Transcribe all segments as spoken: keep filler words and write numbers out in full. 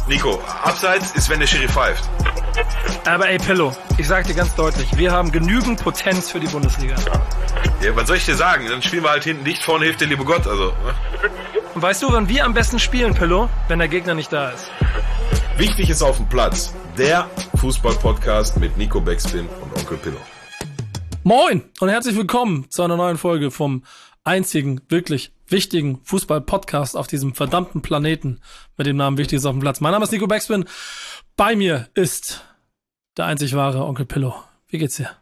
Nico, Abseits ist, wenn der Schiri pfeift. Aber ey, Pillow, ich sag dir ganz deutlich, wir haben genügend Potenz für die Bundesliga. Ja, was soll ich dir sagen? Dann spielen wir halt hinten dicht, vorne hilft der liebe Gott. Also. Und weißt du, wann wir am besten spielen, Pillow? Wenn der Gegner nicht da ist. Wichtig ist auf dem Platz. Der Fußball-Podcast mit Nico Backspin und Onkel Pillow. Moin und herzlich willkommen zu einer neuen Folge vom einzigen, wirklich wichtigen Fußball-Podcast auf diesem verdammten Planeten mit dem Namen Wichtig ist auf dem Platz. Mein Name ist Nico Backspin. Bei mir ist der einzig wahre Onkel Pillow. Wie geht's dir?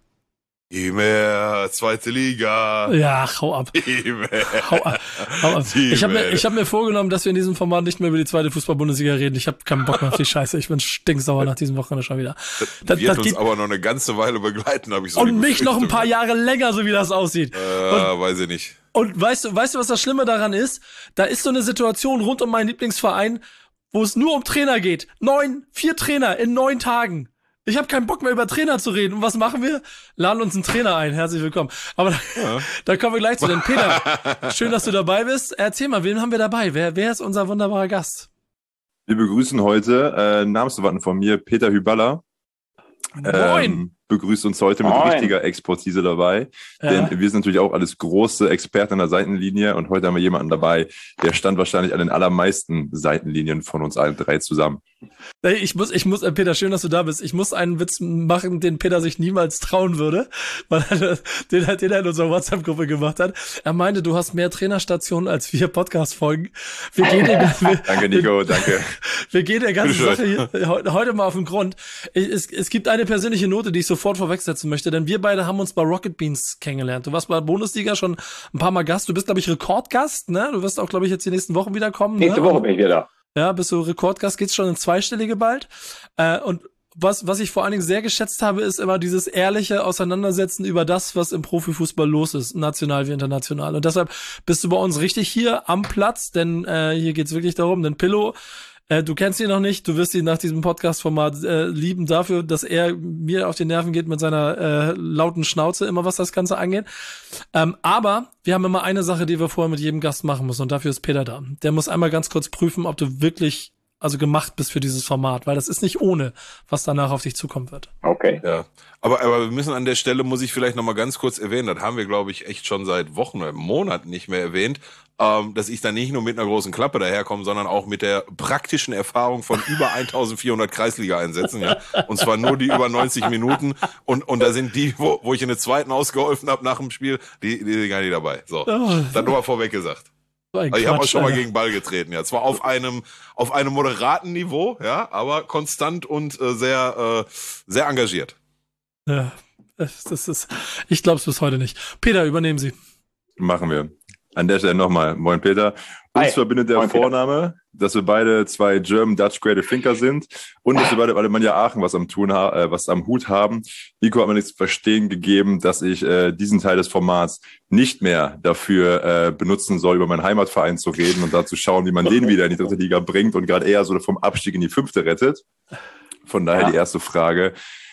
Immer zweite Liga. Ja, hau ab. Immer. Hau ab. Hau ab. Ich habe mir, ich hab mir vorgenommen, dass wir in diesem Format nicht mehr über die zweite Fußball-Bundesliga reden. Ich habe keinen Bock mehr auf die Scheiße. Ich bin stinksauer nach diesem Wochenende schon wieder. Das, das wird das uns geht, aber noch eine ganze Weile begleiten, habe ich so. Und mich noch ein paar Jahre länger, so wie das aussieht. Äh, und, weiß ich nicht. Und weißt du, weißt du, was das Schlimme daran ist? Da ist so eine Situation rund um meinen Lieblingsverein, wo es nur um Trainer geht. Neun, vier Trainer in neun Tagen. Ich habe keinen Bock mehr über Trainer zu reden. Und was machen wir? Laden uns einen Trainer ein. Herzlich willkommen. Aber da, ja. da kommen wir gleich zu. Denn Peter, schön, dass du dabei bist. Erzähl mal, wen haben wir dabei? Wer, wer ist unser wunderbarer Gast? Wir begrüßen heute äh, Namensverwandten von mir, Peter Hyballa. Moin! Ähm, begrüßt uns heute mit Moin. richtiger Expertise dabei. Ja. Denn wir sind natürlich auch alles große Experten an der Seitenlinie und heute haben wir jemanden dabei, der stand wahrscheinlich an den allermeisten Seitenlinien von uns allen drei zusammen. Ich muss, ich muss, äh, Peter, schön, dass du da bist. Ich muss einen Witz machen, den Peter sich niemals trauen würde, weil er den, den er in unserer WhatsApp-Gruppe gemacht hat. Er meinte, du hast mehr Trainerstationen als wir Podcast-Folgen. Wir gehen der, wir, Danke, Nico, danke. Wir gehen der ganzen Bitte Sache hier, heute, heute mal auf den Grund. Ich, es, es gibt eine persönliche Note, die ich sofort vorwegsetzen möchte, denn wir beide haben uns bei Rocket Beans kennengelernt. Du warst bei der Bundesliga schon ein paar Mal Gast. Du bist, glaube ich, Rekordgast, ne? Du wirst auch, glaube ich, jetzt die nächsten Wochen wiederkommen. Nächste ne? Woche bin ich wieder da. Ja, bist du Rekordgast, geht's schon in zweistellige bald. Äh, und was, was ich vor allen Dingen sehr geschätzt habe, ist immer dieses ehrliche Auseinandersetzen über das, was im Profifußball los ist, national wie international. Und deshalb bist du bei uns richtig hier am Platz, denn äh, hier geht's wirklich darum, denn Pillow, äh, du kennst ihn noch nicht, du wirst ihn nach diesem Podcast-Format äh, lieben dafür, dass er mir auf die Nerven geht mit seiner äh, lauten Schnauze, immer was das Ganze angeht. Ähm, aber wir haben immer eine Sache, die wir vorher mit jedem Gast machen müssen und dafür ist Peter da. Der muss einmal ganz kurz prüfen, ob du wirklich also gemacht bist für dieses Format, weil das ist nicht ohne, was danach auf dich zukommen wird. Okay. Ja, aber, aber wir müssen an der Stelle, muss ich vielleicht nochmal ganz kurz erwähnen, das haben wir, glaube ich, echt schon seit Wochen oder Monaten nicht mehr erwähnt, ähm, dass ich da nicht nur mit einer großen Klappe daherkomme, sondern auch mit der praktischen Erfahrung von über eintausendvierhundert Kreisliga-Einsätzen, ja, und zwar nur die über neunzig Minuten und und da sind die, wo, wo ich in der zweiten ausgeholfen habe nach dem Spiel, die, die sind gar nicht dabei. So, Oh. das nur mal vorweg gesagt. Also ich habe auch schon mal gegen Ball getreten, ja. Zwar auf einem auf einem moderaten Niveau, ja, aber konstant und äh, sehr äh, sehr engagiert. Ja, das, das ist, ich glaube es bis heute nicht. Peter, übernehmen Sie. Machen wir. An der Stelle nochmal, moin Peter. Uns Hi. verbindet der Moin, Peter. Vorname, dass wir beide zwei German-Dutch Creative Thinker sind und dass wir beide bei Alemannia Aachen was am tun ha- äh, was am Hut haben. Nico hat mir nichts zu verstehen gegeben, dass ich äh, diesen Teil des Formats nicht mehr dafür äh, benutzen soll, über meinen Heimatverein zu reden und da zu schauen, wie man den wieder in die dritte Liga bringt und gerade eher so vom Abstieg in die fünfte rettet. Von daher Ja. die erste Frage.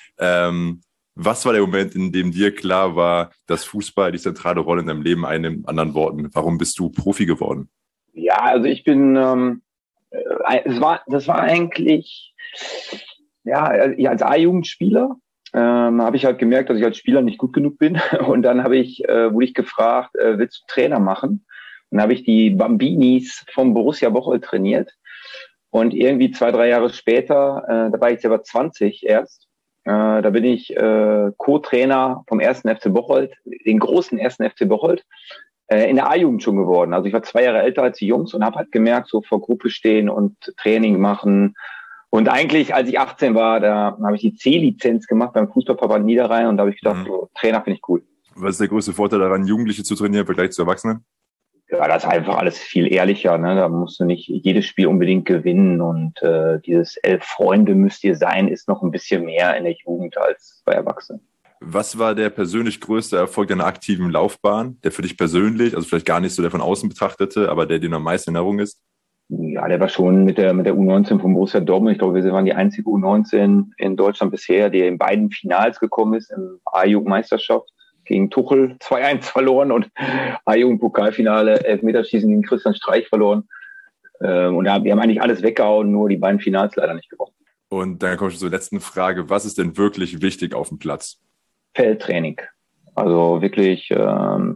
Ähm, Was war der Moment, in dem dir klar war, dass Fußball die zentrale Rolle in deinem Leben einnimmt? Anderen Worten, warum bist du Profi geworden? Ja, also ich bin, ähm, äh, es war, das war eigentlich, ja, als A-Jugendspieler ähm, habe ich halt gemerkt, dass ich als Spieler nicht gut genug bin. Und dann habe ich, äh, wurde ich gefragt, äh, willst du Trainer machen? Und dann habe ich die Bambinis vom Borussia Bocholt trainiert. Und irgendwie zwei, drei Jahre später, äh, da war ich selber zwanzig erst. Äh, da bin ich äh, Co-Trainer vom ersten F C Bocholt, den großen ersten F C Bocholt, äh, in der A-Jugend schon geworden. Also ich war zwei Jahre älter als die Jungs und habe halt gemerkt, so vor Gruppe stehen und Training machen. Und eigentlich, als ich achtzehn war, da habe ich die C-Lizenz gemacht beim Fußballverband Niederrhein und da habe ich gedacht, Mhm. so, Trainer finde ich cool. Was ist der größte Vorteil daran, Jugendliche zu trainieren im Vergleich zu Erwachsenen? Ja, das ist einfach alles viel ehrlicher, ne? Da musst du nicht jedes Spiel unbedingt gewinnen und äh, dieses elf Freunde müsst ihr sein, ist noch ein bisschen mehr in der Jugend als bei Erwachsenen. Was war der persönlich größte Erfolg deiner aktiven Laufbahn, der für dich persönlich, also vielleicht gar nicht so der von außen betrachtete, aber der dir am meisten in Erinnerung ist? Ja, der war schon mit der mit der U neunzehn von Borussia Dortmund. Ich glaube, wir waren die einzige U neunzehn in Deutschland bisher, die in beiden Finals gekommen ist, im A-Jugendmeisterschaft. Gegen Tuchel zwei eins verloren und A-Jugend-Pokalfinale, Elfmeterschießen gegen Christian Streich verloren. Äh, und da, wir haben eigentlich alles weggehauen, nur die beiden Finals leider nicht gewonnen. Und dann komme ich zur letzten Frage. Was ist denn wirklich wichtig auf dem Platz? Feldtraining. Also wirklich ähm,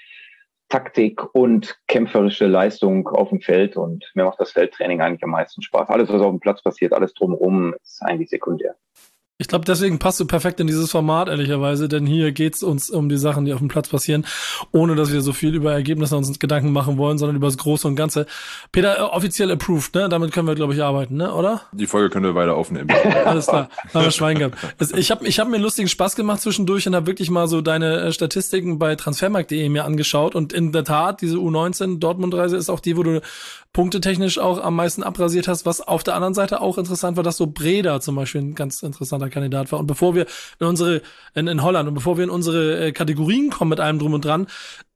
Taktik und kämpferische Leistung auf dem Feld. Und mir macht das Feldtraining eigentlich am meisten Spaß. Alles, was auf dem Platz passiert, alles drumherum, ist eigentlich sekundär. Ich glaube, deswegen passt du perfekt in dieses Format, ehrlicherweise, denn hier geht's uns um die Sachen, die auf dem Platz passieren, ohne dass wir so viel über Ergebnisse uns Gedanken machen wollen, sondern über das Große und Ganze. Peter, äh, offiziell approved, ne? Damit können wir, glaube ich, arbeiten, ne? Oder? Die Folge können wir weiter aufnehmen. Alles klar, haben wir Schwein gehabt. Ich habe ich hab mir einen lustigen Spaß gemacht zwischendurch und habe wirklich mal so deine äh, Statistiken bei transfermarkt punkt de mir angeschaut und in der Tat, diese U neunzehn Dortmund-Reise ist auch die, wo du punktetechnisch auch am meisten abrasiert hast, was auf der anderen Seite auch interessant war, dass so Breda zum Beispiel ein ganz interessanter Kandidat war. Und bevor wir in unsere, in, in Holland, und bevor wir in unsere äh, Kategorien kommen mit allem drum und dran,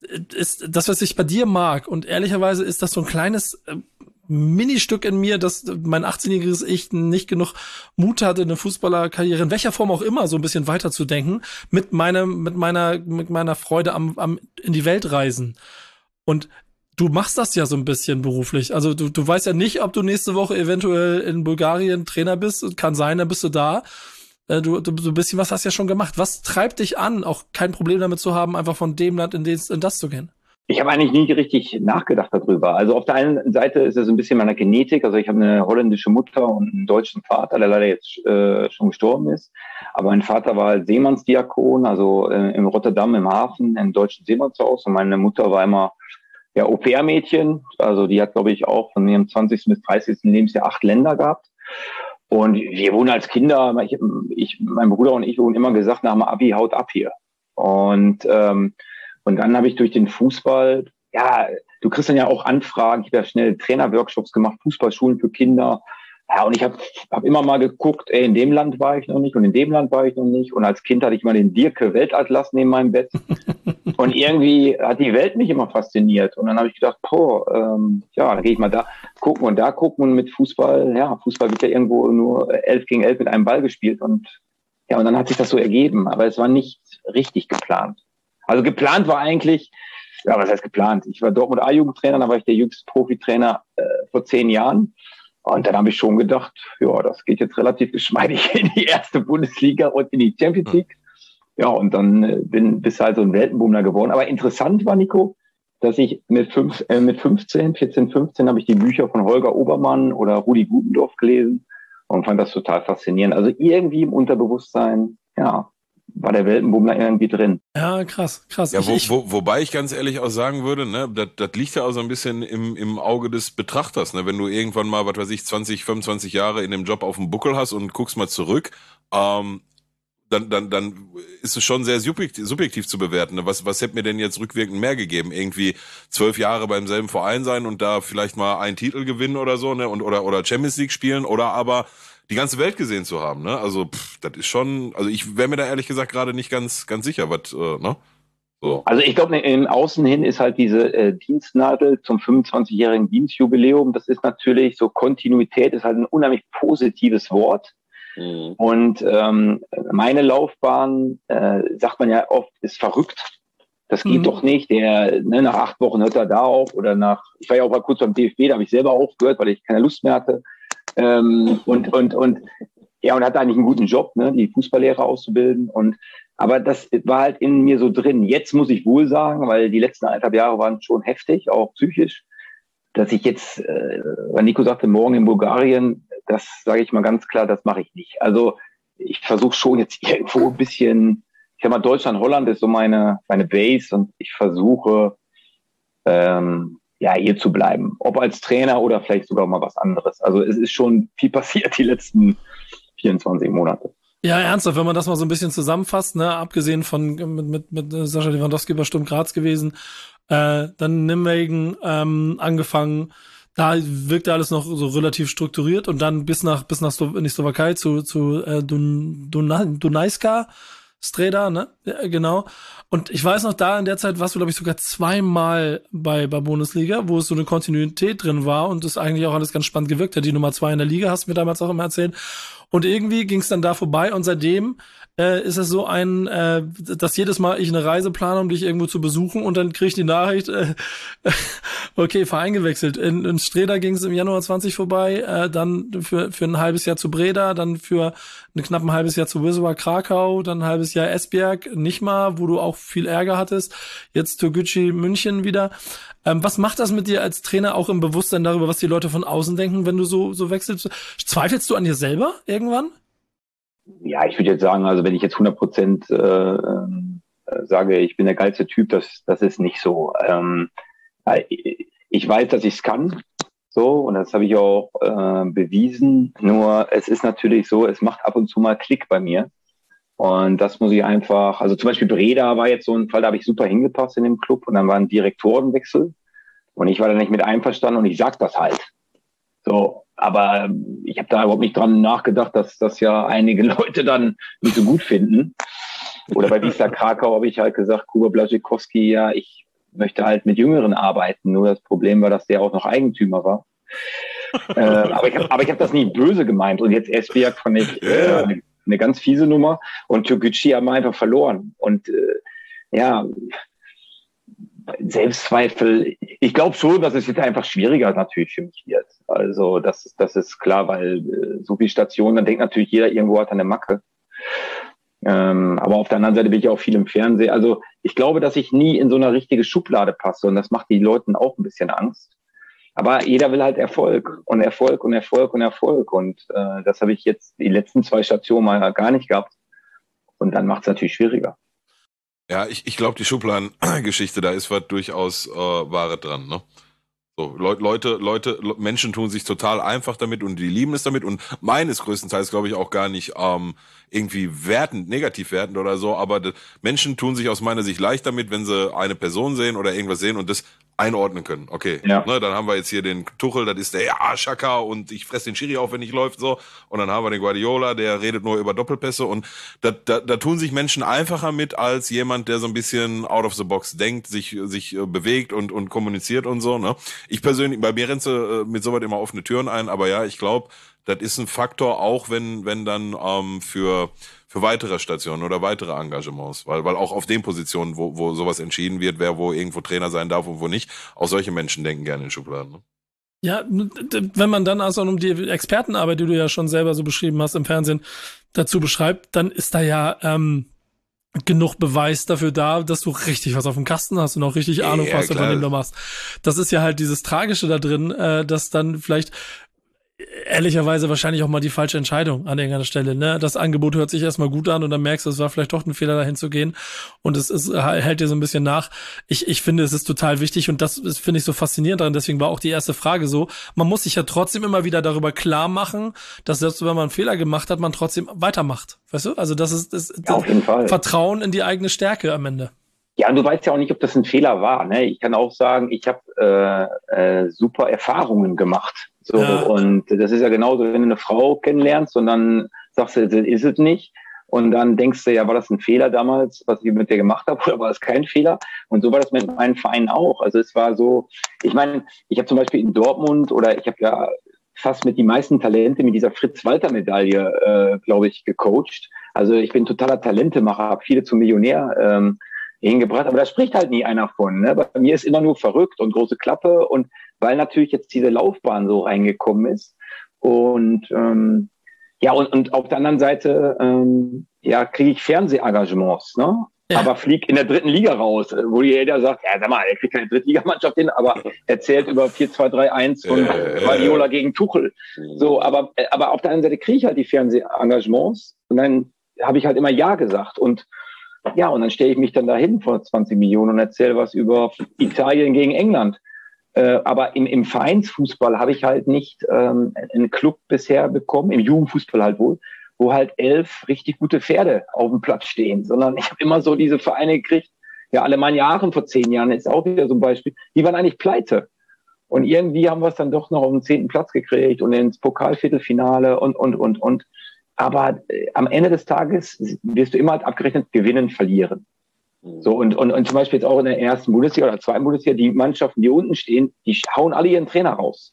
ist das, was ich bei dir mag. Und ehrlicherweise ist das so ein kleines äh, Ministück in mir, dass mein achtzehnjähriges Ich nicht genug Mut hatte, eine Fußballerkarriere, in welcher Form auch immer, so ein bisschen weiterzudenken, mit meinem, mit meiner, mit meiner Freude am, am in die Welt reisen. Und du machst das ja so ein bisschen beruflich. Also du, du weißt ja nicht, ob du nächste Woche eventuell in Bulgarien Trainer bist. Kann sein, dann bist du da. Du, du, du ein bisschen was hast ja schon gemacht. Was treibt dich an, auch kein Problem damit zu haben, einfach von dem Land in, das, in das zu gehen? Ich habe eigentlich nie richtig nachgedacht darüber. Also auf der einen Seite ist es ein bisschen meiner Genetik. Also ich habe eine holländische Mutter und einen deutschen Vater, der leider jetzt äh, schon gestorben ist. Aber mein Vater war halt Seemannsdiakon, also äh, in Rotterdam im Hafen, im deutschen Seemannshaus. Und meine Mutter war immer ja, Au-pair-Mädchen, also die hat, glaube ich, auch von ihrem zwanzigsten bis dreißigsten Lebensjahr acht Länder gehabt. Und wir wurden als Kinder, ich, ich, mein Bruder und ich wurden immer gesagt, nach dem Abi haut ab hier. Und ähm, und dann habe ich durch den Fußball, ja, du kriegst dann ja auch Anfragen, ich habe ja schnell Trainerworkshops gemacht, Fußballschulen für Kinder. Ja, und ich habe hab immer mal geguckt, ey, in dem Land war ich noch nicht und in dem Land war ich noch nicht. Und als Kind hatte ich mal den Dirke Weltatlas neben meinem Bett. Und irgendwie hat die Welt mich immer fasziniert. Und dann habe ich gedacht, boah, ähm, ja, dann gehe ich mal da gucken und da gucken. Und mit Fußball, ja, Fußball wird ja irgendwo nur elf gegen elf mit einem Ball gespielt. Und ja, und dann hat sich das so ergeben. Aber es war nicht richtig geplant. Also geplant war eigentlich, ja, was heißt geplant? Ich war Dortmund A-Jugendtrainer, da war ich der jüngste Profitrainer äh, vor zehn Jahren. Und dann habe ich schon gedacht, ja, das geht jetzt relativ geschmeidig in die erste Bundesliga und in die Champions League. Ja, und dann äh, bin bis halt so ein Weltenbummler geworden. Aber interessant war, Nico, dass ich mit, fünf, äh, mit fünfzehn, vierzehn, fünfzehn habe ich die Bücher von Holger Obermann oder Rudi Gutendorf gelesen und fand das total faszinierend. Also irgendwie im Unterbewusstsein, ja, war der Weltenbummler irgendwie drin. Ja, krass, krass. Ja, wo, ich, wo, wobei ich ganz ehrlich auch sagen würde, ne, das, das liegt ja auch so ein bisschen im, im Auge des Betrachters, ne, wenn du irgendwann mal, was weiß ich, zwanzig, fünfundzwanzig Jahre in dem Job auf dem Buckel hast und guckst mal zurück, ähm, dann, dann, dann ist es schon sehr subjektiv, subjektiv zu bewerten. Ne? Was, was hätte mir denn jetzt rückwirkend mehr gegeben? Irgendwie zwölf Jahre beim selben Verein sein und da vielleicht mal einen Titel gewinnen oder so, ne, und oder oder Champions League spielen oder aber die ganze Welt gesehen zu haben, ne? Also, pff, das ist schon, also ich wäre mir da ehrlich gesagt gerade nicht ganz ganz sicher, was, äh, ne? So. Also ich glaube, im Außen hin ist halt diese äh, Dienstnadel zum fünfundzwanzigjährigen Dienstjubiläum, das ist natürlich so, Kontinuität ist halt ein unheimlich positives Wort. Mhm. Und ähm, meine Laufbahn, äh, sagt man ja oft, ist verrückt. Das geht mhm. doch nicht. Der, ne, nach acht Wochen hört er da auf oder nach, ich war ja auch mal kurz beim D F B, da habe ich selber aufgehört, weil ich keine Lust mehr hatte. Ähm, und, und, und, ja, und hatte eigentlich einen guten Job, ne, die Fußballlehrer auszubilden. Und, aber das war halt in mir so drin. Jetzt muss ich wohl sagen, weil die letzten eineinhalb Jahre waren schon heftig, auch psychisch, dass ich jetzt, äh, weil Nico sagte, morgen in Bulgarien, das sage ich mal ganz klar, das mache ich nicht. Also, ich versuche schon jetzt irgendwo ein bisschen, ich sag mal, Deutschland, Holland ist so meine, meine Base und ich versuche, ähm, ja, hier zu bleiben. Ob als Trainer oder vielleicht sogar mal was anderes. Also es ist schon viel passiert die letzten vierundzwanzig Monate. Ja, ernsthaft, wenn man das mal so ein bisschen zusammenfasst, ne, abgesehen von mit, mit, mit Sascha Lewandowski bei Sturm Graz gewesen, äh, dann Nijmegen ähm, angefangen, da wirkte alles noch so relativ strukturiert und dann bis nach bis nach Slo- in die Slowakei zu zu äh, Dun, Dun, Dunajska Streda, ne? Ja, genau. Und ich weiß noch, da in der Zeit warst du, glaube ich, sogar zweimal bei, bei Bundesliga, wo es so eine Kontinuität drin war und es eigentlich auch alles ganz spannend gewirkt hat. Die Nummer zwei in der Liga hast du mir damals auch immer erzählt. Und irgendwie ging es dann da vorbei und seitdem äh, ist es so ein, äh, dass jedes Mal ich eine Reise plane, um dich irgendwo zu besuchen und dann kriege ich die Nachricht, äh, okay, Verein gewechselt. In, in Streda ging es im Januar zwanzig vorbei, äh, dann für für ein halbes Jahr zu Breda, dann für ein knapp ein halbes Jahr zu Wisła Krakau, dann ein halbes Jahr Esbjerg, nicht mal, wo du auch viel Ärger hattest, jetzt Türkgücü München wieder. Ähm, was macht das mit dir als Trainer auch im Bewusstsein darüber, was die Leute von außen denken, wenn du so so wechselst? Zweifelst du an dir selber irgendwann? Ja, ich würde jetzt sagen, also wenn ich jetzt hundert Prozent äh, äh, sage, ich bin der geilste Typ, das, das ist nicht so. Ähm, ich weiß, dass ich es kann, so, und das habe ich auch äh, bewiesen. Nur es ist natürlich so, es macht ab und zu mal Klick bei mir. Und das muss ich einfach, also zum Beispiel Breda war jetzt so ein Fall, da habe ich super hingepasst in dem Club und dann war ein Direktorenwechsel und ich war da nicht mit einverstanden und ich sag das halt. So, aber ich habe da überhaupt nicht dran nachgedacht, dass das ja einige Leute dann nicht so gut finden. Oder bei Wisła Krakau habe ich halt gesagt, Kuba Błaszczykowski, ja, ich möchte halt mit Jüngeren arbeiten. Nur das Problem war, dass der auch noch Eigentümer war. äh, aber ich habe aber ich hab das nie böse gemeint. Und jetzt Esbjerg fand ich äh, eine, eine ganz fiese Nummer. Und Türkgücü haben wir einfach verloren. Und äh, ja, Selbstzweifel, ich glaube schon, dass es jetzt einfach schwieriger natürlich für mich wird. Also das, das ist klar, weil äh, so viele Stationen, dann denkt natürlich jeder, irgendwo hat er eine Macke. Ähm, aber auf der anderen Seite bin ich auch viel im Fernsehen. Also ich glaube, dass ich nie in so eine richtige Schublade passe und das macht die Leuten auch ein bisschen Angst. Aber jeder will halt Erfolg und Erfolg und Erfolg und Erfolg und äh, das habe ich jetzt die letzten zwei Stationen mal gar nicht gehabt und dann macht es natürlich schwieriger. Ja, ich, ich glaube, die Schubladengeschichte, da ist was durchaus äh, Wahre dran, ne? So, Leute, Leute, Menschen tun sich total einfach damit und die lieben es damit und meines größtenteils glaube ich auch gar nicht ähm, irgendwie wertend, negativ wertend oder so, aber de, Menschen tun sich aus meiner Sicht leicht damit, wenn sie eine Person sehen oder irgendwas sehen und das einordnen können. Okay, ja. Ne, dann haben wir jetzt hier den Tuchel, das ist der, ja, Xhaka und ich fresse den Schiri auf, wenn nicht läuft, so. Und dann haben wir den Guardiola, der redet nur über Doppelpässe und da, da, da tun sich Menschen einfacher mit als jemand, der so ein bisschen out of the box denkt, sich sich äh, bewegt und und kommuniziert und so, ne? Ich persönlich, bei mir rennst du äh, mit sowas immer offene Türen ein, aber ja, ich glaube, das ist ein Faktor, auch wenn wenn dann ähm, für für weitere Stationen oder weitere Engagements, weil weil auch auf den Positionen, wo wo sowas entschieden wird, wer wo irgendwo Trainer sein darf und wo nicht, auch solche Menschen denken gerne in Schubladen. Ne? Ja, wenn man dann also um die Expertenarbeit, die du ja schon selber so beschrieben hast im Fernsehen, dazu beschreibt, dann ist da ja ähm, genug Beweis dafür da, dass du richtig was auf dem Kasten hast und auch richtig Ahnung ja, was du von dem du machst. Das ist ja halt dieses Tragische da drin, äh, dass dann vielleicht ehrlicherweise wahrscheinlich auch mal die falsche Entscheidung an irgendeiner Stelle, ne? Das Angebot hört sich erstmal gut an und dann merkst du, es war vielleicht doch ein Fehler, dahin zu gehen und es ist, hält dir so ein bisschen nach. Ich, ich finde, es ist total wichtig und das ist, finde ich, so faszinierend daran, deswegen war auch die erste Frage so, man muss sich ja trotzdem immer wieder darüber klar machen, dass selbst wenn man einen Fehler gemacht hat, man trotzdem weitermacht, weißt du? Also das ist, das, das ja, auf jeden Fall. Vertrauen in die eigene Stärke am Ende. Ja, und du weißt ja auch nicht, ob das ein Fehler war, ne? Ich kann auch sagen, ich habe äh, äh, super Erfahrungen gemacht. So, ja. Und das ist ja genauso, wenn du eine Frau kennenlernst und dann sagst du, das ist es nicht. Und dann denkst du, ja, war das ein Fehler damals, was ich mit dir gemacht habe, oder war das kein Fehler? Und so war das mit meinen Vereinen auch. Also es war so, ich meine, ich habe zum Beispiel in Dortmund oder ich habe ja fast mit die meisten Talente mit dieser Fritz-Walter-Medaille, äh, glaube ich, gecoacht. Also ich bin totaler Talentemacher, habe viele zum Millionär ähm, hingebracht, aber da spricht halt nie einer von. Ne? Bei mir ist immer nur verrückt und große Klappe und weil natürlich jetzt diese Laufbahn so reingekommen ist und ähm, ja und, und auf der anderen Seite ähm, ja kriege ich Fernsehengagements, ne? Ja. Aber flieg in der dritten Liga raus, wo jeder sagt, ja sag mal, er kriegt keine Drittligamannschaft hin, aber erzählt über vier zwei drei eins von äh, Guardiola gegen Tuchel. So, aber aber auf der anderen Seite kriege ich halt die Fernsehengagements und dann habe ich halt immer Ja gesagt und ja, und dann stelle ich mich dann dahin vor zwanzig Millionen und erzähle was über Italien gegen England. Äh, aber im, im Vereinsfußball habe ich halt nicht ähm, einen Club bisher bekommen, im Jugendfußball halt wohl, wo halt elf richtig gute Pferde auf dem Platz stehen, sondern ich habe immer so diese Vereine gekriegt, ja, Alemannia Aachen vor zehn Jahren ist auch wieder so ein Beispiel, die waren eigentlich pleite. Und irgendwie haben wir es dann doch noch auf den zehnten Platz gekriegt und ins Pokalviertelfinale und, und, und, und. Aber äh, am Ende des Tages wirst du immer halt abgerechnet gewinnen, verlieren. So, und, und, und zum Beispiel jetzt auch in der ersten Bundesliga oder zweiten Bundesliga, die Mannschaften, die unten stehen, die hauen alle ihren Trainer raus.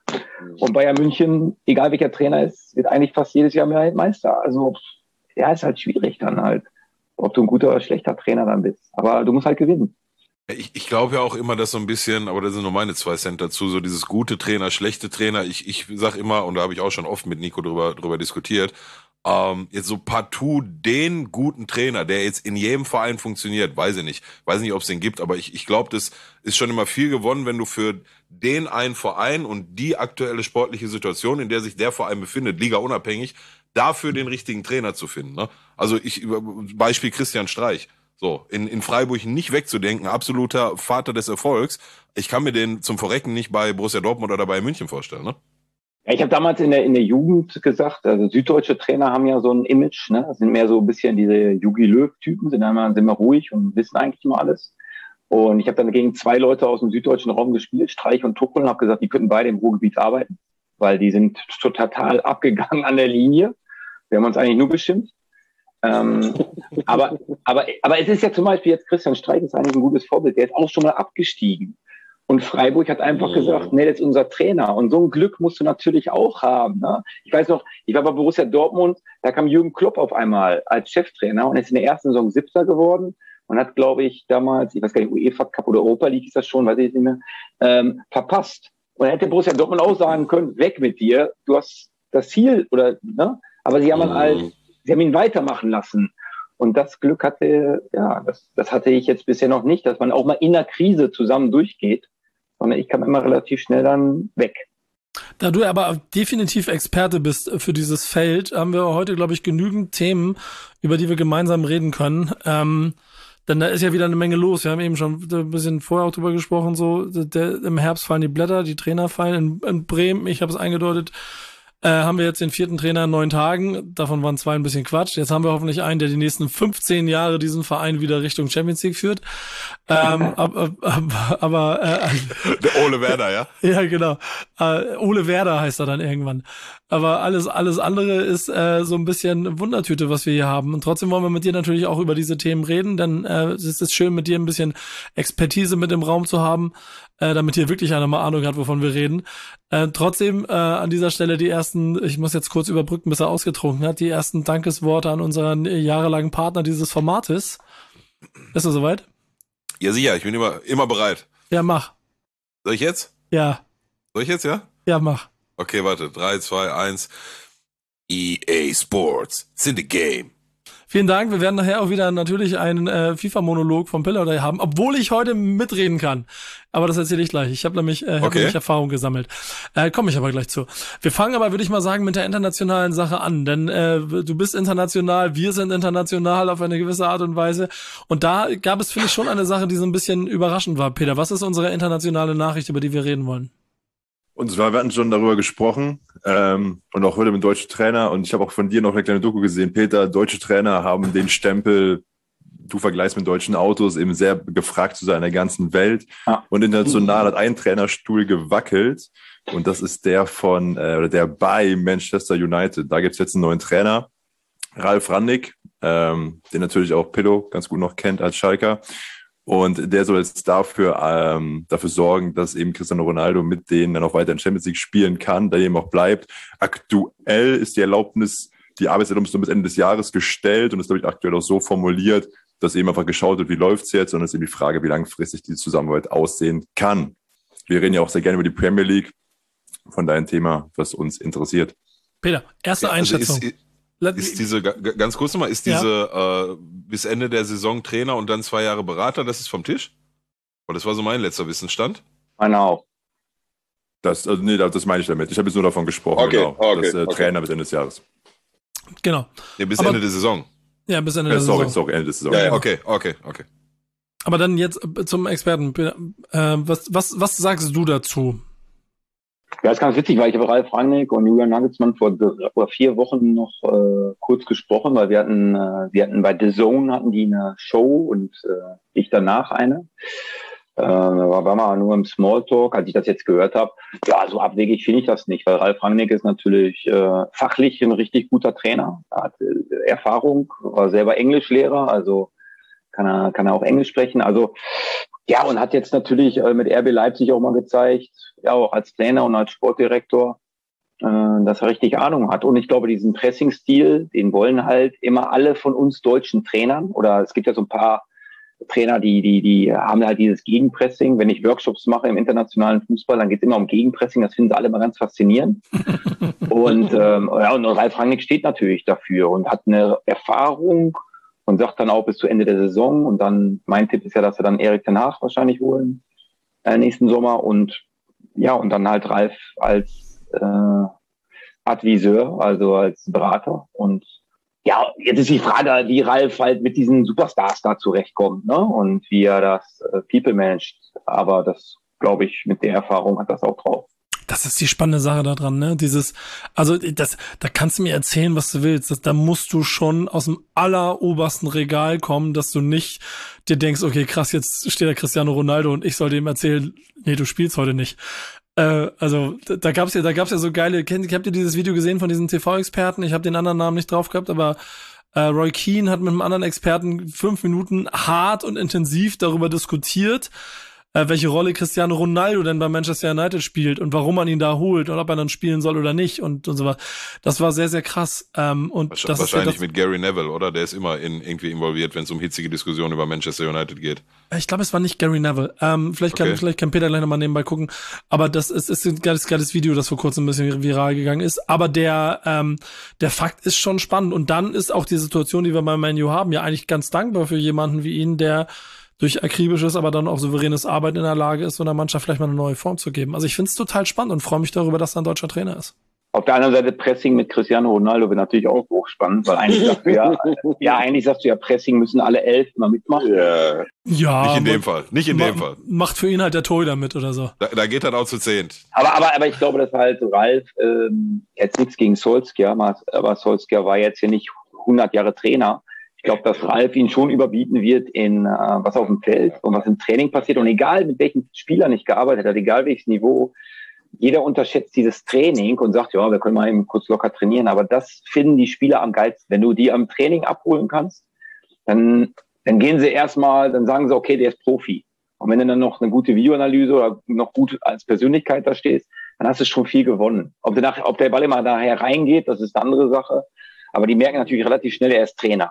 Und Bayern München, egal welcher Trainer ist, wird eigentlich fast jedes Jahr Meister. Also ja, ist halt schwierig dann halt, ob du ein guter oder schlechter Trainer dann bist. Aber du musst halt gewinnen. Ich, ich glaube ja auch immer, dass so ein bisschen, aber das sind nur meine zwei Cent dazu, so dieses gute Trainer, schlechte Trainer. Ich, ich sag immer, und da habe ich auch schon oft mit Nico drüber, drüber diskutiert, ähm, jetzt so partout den guten Trainer, der jetzt in jedem Verein funktioniert, weiß ich nicht. Weiß nicht, ob es den gibt, aber ich, ich glaube, das ist schon immer viel gewonnen, wenn du für den einen Verein und die aktuelle sportliche Situation, in der sich der Verein befindet, Liga unabhängig, dafür den richtigen Trainer zu finden. Ne? Also ich, Beispiel Christian Streich. So, in, in Freiburg nicht wegzudenken, absoluter Vater des Erfolgs. Ich kann mir den zum Verrecken nicht bei Borussia Dortmund oder bei München vorstellen, ne? Ja, ich habe damals in der in der Jugend gesagt, also süddeutsche Trainer haben ja so ein Image, ne? Das sind mehr so ein bisschen diese Jogi Löw-Typen, sind immer, sind immer ruhig und wissen eigentlich immer alles. Und ich habe dann gegen zwei Leute aus dem süddeutschen Raum gespielt, Streich und Tuchel, und habe gesagt, die könnten beide im Ruhrgebiet arbeiten, weil die sind total abgegangen an der Linie. Wir haben uns eigentlich nur beschimpft. Ähm, aber, aber, aber es ist ja zum Beispiel jetzt, Christian Streich ist eigentlich ein gutes Vorbild, der ist auch schon mal abgestiegen. Und Freiburg hat einfach gesagt, nee, das ist unser Trainer. Und so ein Glück musst du natürlich auch haben. Ne? Ich weiß noch, ich war bei Borussia Dortmund, da kam Jürgen Klopp auf einmal als Cheftrainer und ist in der ersten Saison Siebter geworden und hat, glaube ich, damals, ich weiß gar nicht, UEFA Cup oder Europa League ist das schon, weiß ich nicht mehr, ähm, verpasst. Und dann hätte Borussia Dortmund auch sagen können, weg mit dir, du hast das Ziel, oder, ne? Aber sie haben dann halt, sie haben ihn weitermachen lassen. Und das Glück hatte, ja, das, das hatte ich jetzt bisher noch nicht, dass man auch mal in der Krise zusammen durchgeht, sondern ich kam immer relativ schnell dann weg. Da du aber definitiv Experte bist für dieses Feld, haben wir heute, glaube ich, genügend Themen, über die wir gemeinsam reden können. Ähm, denn da ist ja wieder eine Menge los. Wir haben eben schon ein bisschen vorher auch drüber gesprochen, so der, im Herbst fallen die Blätter, die Trainer fallen in, in Bremen, ich habe es eingedeutet, Äh, haben wir jetzt den vierten Trainer in neun Tagen. Davon waren zwei ein bisschen Quatsch. Jetzt haben wir hoffentlich einen, der die nächsten fünfzehn Jahre diesen Verein wieder Richtung Champions League führt. Ähm, aber aber, aber äh, der Ole Werder, ja? Ja, genau. Äh, Ole Werder heißt er dann irgendwann. Aber alles alles andere ist äh, so ein bisschen Wundertüte, was wir hier haben. Und trotzdem wollen wir mit dir natürlich auch über diese Themen reden, denn äh, es ist schön, mit dir ein bisschen Expertise mit im Raum zu haben, äh, damit hier wirklich einer mal Ahnung hat, wovon wir reden. Äh, trotzdem äh, an dieser Stelle die ersten, ich muss jetzt kurz überbrücken, bis er ausgetrunken hat, die ersten Dankesworte an unseren jahrelangen Partner dieses Formates. Ist er soweit? Ja, sicher, ich bin immer, immer bereit. Ja, mach. Soll ich jetzt? Ja. Soll ich jetzt, ja? Ja, mach. Okay, warte. drei, zwei, eins. E A Sports. It's in the game. Vielen Dank. Wir werden nachher auch wieder natürlich einen äh, FIFA-Monolog vom Pillar Day haben, obwohl ich heute mitreden kann. Aber das erzähle ich gleich. Ich habe nämlich, äh, hab okay. nämlich Erfahrung gesammelt. Äh, Komme ich aber gleich zu. Wir fangen aber, würde ich mal sagen, mit der internationalen Sache an. Denn äh, du bist international, wir sind international auf eine gewisse Art und Weise. Und da gab es, finde ich, schon eine Sache, die so ein bisschen überraschend war. Peter, was ist unsere internationale Nachricht, über die wir reden wollen? Und zwar, wir hatten schon darüber gesprochen ähm, und auch heute mit deutschen Trainer. Und ich habe auch von dir noch eine kleine Doku gesehen, Peter. Deutsche Trainer haben den Stempel, du vergleichst mit deutschen Autos, eben sehr gefragt zu sein in der ganzen Welt. Ja. Und international hat ein Trainerstuhl gewackelt. Und das ist der von, äh, oder der bei Manchester United. Da gibt's jetzt einen neuen Trainer, Ralf Rangnick, ähm, den natürlich auch Pillow ganz gut noch kennt als Schalker. Und der soll jetzt dafür ähm, dafür sorgen, dass eben Cristiano Ronaldo mit denen dann auch weiter in Champions League spielen kann, da eben auch bleibt. Aktuell ist die Erlaubnis, die Arbeitserlaubnis bis Ende des Jahres gestellt und ist, glaube ich, aktuell auch so formuliert, dass eben einfach geschaut wird, wie läuft's jetzt, und es ist eben die Frage, wie langfristig die Zusammenarbeit aussehen kann. Wir reden ja auch sehr gerne über die Premier League, von daher ein Thema, was uns interessiert. Peter, erste Ja, also Einschätzung. Ist, ist diese, ganz kurz nochmal, ist diese ja. äh, bis Ende der Saison Trainer und dann zwei Jahre Berater, das ist vom Tisch? Und das war so mein letzter Wissensstand. Genau. Das, also nee, das meine ich damit. Ich habe jetzt nur davon gesprochen, okay, genau. Okay, das äh, okay. Trainer bis Ende des Jahres. Genau. Nee, bis Aber, Ende der Saison. Ja, bis Ende äh, der sorry, Saison. Sorry, Ende der Saison. Ja, ja, okay, okay, okay. Aber dann jetzt zum Experten. Äh, was, was, was sagst du dazu? Ja, ist ganz witzig, weil ich habe Ralf Rangnick und Julian Nagelsmann vor, vor vier Wochen noch äh, kurz gesprochen, weil wir hatten, äh, wir hatten bei The Zone hatten die eine Show und äh, ich danach eine. Äh, da war mal nur im Smalltalk, als ich das jetzt gehört habe. Ja, so abwegig finde ich das nicht, weil Ralf Rangnick ist natürlich äh, fachlich ein richtig guter Trainer. Er hat äh, Erfahrung, war selber Englischlehrer, also kann er, kann er auch Englisch sprechen. Also Ja, und hat jetzt natürlich äh, mit R B Leipzig auch mal gezeigt, ja, auch als Trainer und als Sportdirektor, äh, dass er richtig Ahnung hat. Und ich glaube, diesen Pressing-Stil, den wollen halt immer alle von uns deutschen Trainern, oder es gibt ja so ein paar Trainer, die, die, die haben halt dieses Gegenpressing. Wenn ich Workshops mache im internationalen Fußball, dann geht es immer um Gegenpressing. Das finden sie alle immer ganz faszinierend. und, ähm, ja, und Ralf Rangnick steht natürlich dafür und hat eine Erfahrung und sagt dann auch bis zu Ende der Saison. Und dann, mein Tipp ist ja, dass wir dann Erik ten Hag wahrscheinlich holen äh, nächsten Sommer. Und ja, und dann halt Ralf als äh, Adviseur, also als Berater. Und ja, jetzt ist die Frage, wie Ralf halt mit diesen Superstars da zurechtkommt, ne? Und wie er das äh, People managt. Aber das, glaube ich, mit der Erfahrung hat das auch drauf. Das ist die spannende Sache da dran, ne? Dieses, also das, da kannst du mir erzählen, was du willst. Das, da musst du schon aus dem allerobersten Regal kommen, dass du nicht dir denkst, okay, krass, jetzt steht da Cristiano Ronaldo und ich soll dem erzählen, nee, du spielst heute nicht. Äh, also da, da gab's ja, da gab's ja so geile. Kennt, habt ihr dieses Video gesehen von diesen T V-Experten? Ich habe den anderen Namen nicht drauf gehabt, aber äh, Roy Keane hat mit einem anderen Experten fünf Minuten hart und intensiv darüber diskutiert, äh, welche Rolle Cristiano Ronaldo denn bei Manchester United spielt und warum man ihn da holt und ob er dann spielen soll oder nicht und, und so was. Das war sehr, sehr krass. Ähm, und Wahrscheinlich, das wahrscheinlich ist ja das, mit Gary Neville, oder? Der ist immer in, irgendwie involviert, wenn es um hitzige Diskussionen über Manchester United geht. ich glaube, es war nicht Gary Neville. Ähm, vielleicht kann, Okay. vielleicht kann Peter gleich nochmal nebenbei gucken. Aber das ist, ist ein geiles, geiles Video, das vor kurzem ein bisschen viral gegangen ist. Aber der, ähm, der Fakt ist schon spannend. Und dann ist auch die Situation, die wir bei Man U haben, ja eigentlich ganz dankbar für jemanden wie ihn, der durch akribisches, aber dann auch souveränes Arbeiten in der Lage ist, so einer Mannschaft vielleicht mal eine neue Form zu geben. Also ich finde es total spannend und freue mich darüber, dass er ein deutscher Trainer ist. Auf der anderen Seite Pressing mit Cristiano Ronaldo wäre natürlich auch hochspannend, weil eigentlich sagst du ja, ja, eigentlich sagst du ja, Pressing müssen alle elf mal mitmachen. Ja. Ja. Nicht in dem man- Fall. Nicht in ma- dem Fall. Macht für ihn halt der Torhüter mit oder so. Da, da geht er auch zu zehnt. Aber, aber, aber ich glaube, dass halt Ralf, ähm, jetzt nichts gegen Solskjaer, aber Solskjaer war jetzt hier nicht hundert Jahre Trainer. Ich glaube, dass Ralf ihn schon überbieten wird in äh, was auf dem Feld und was im Training passiert. Und egal, mit welchen Spielern ich gearbeitet habe, egal welches Niveau, jeder unterschätzt dieses Training und sagt, ja, wir können mal eben kurz locker trainieren. Aber das finden die Spieler am geilsten. Wenn du die am Training abholen kannst, dann, dann gehen sie erstmal, dann sagen sie, okay, der ist Profi. Und wenn du dann noch eine gute Videoanalyse oder noch gut als Persönlichkeit da stehst, dann hast du schon viel gewonnen. Ob der, nach, ob der Ball immer daher reingeht, das ist eine andere Sache. Aber die merken natürlich relativ schnell, er ist Trainer.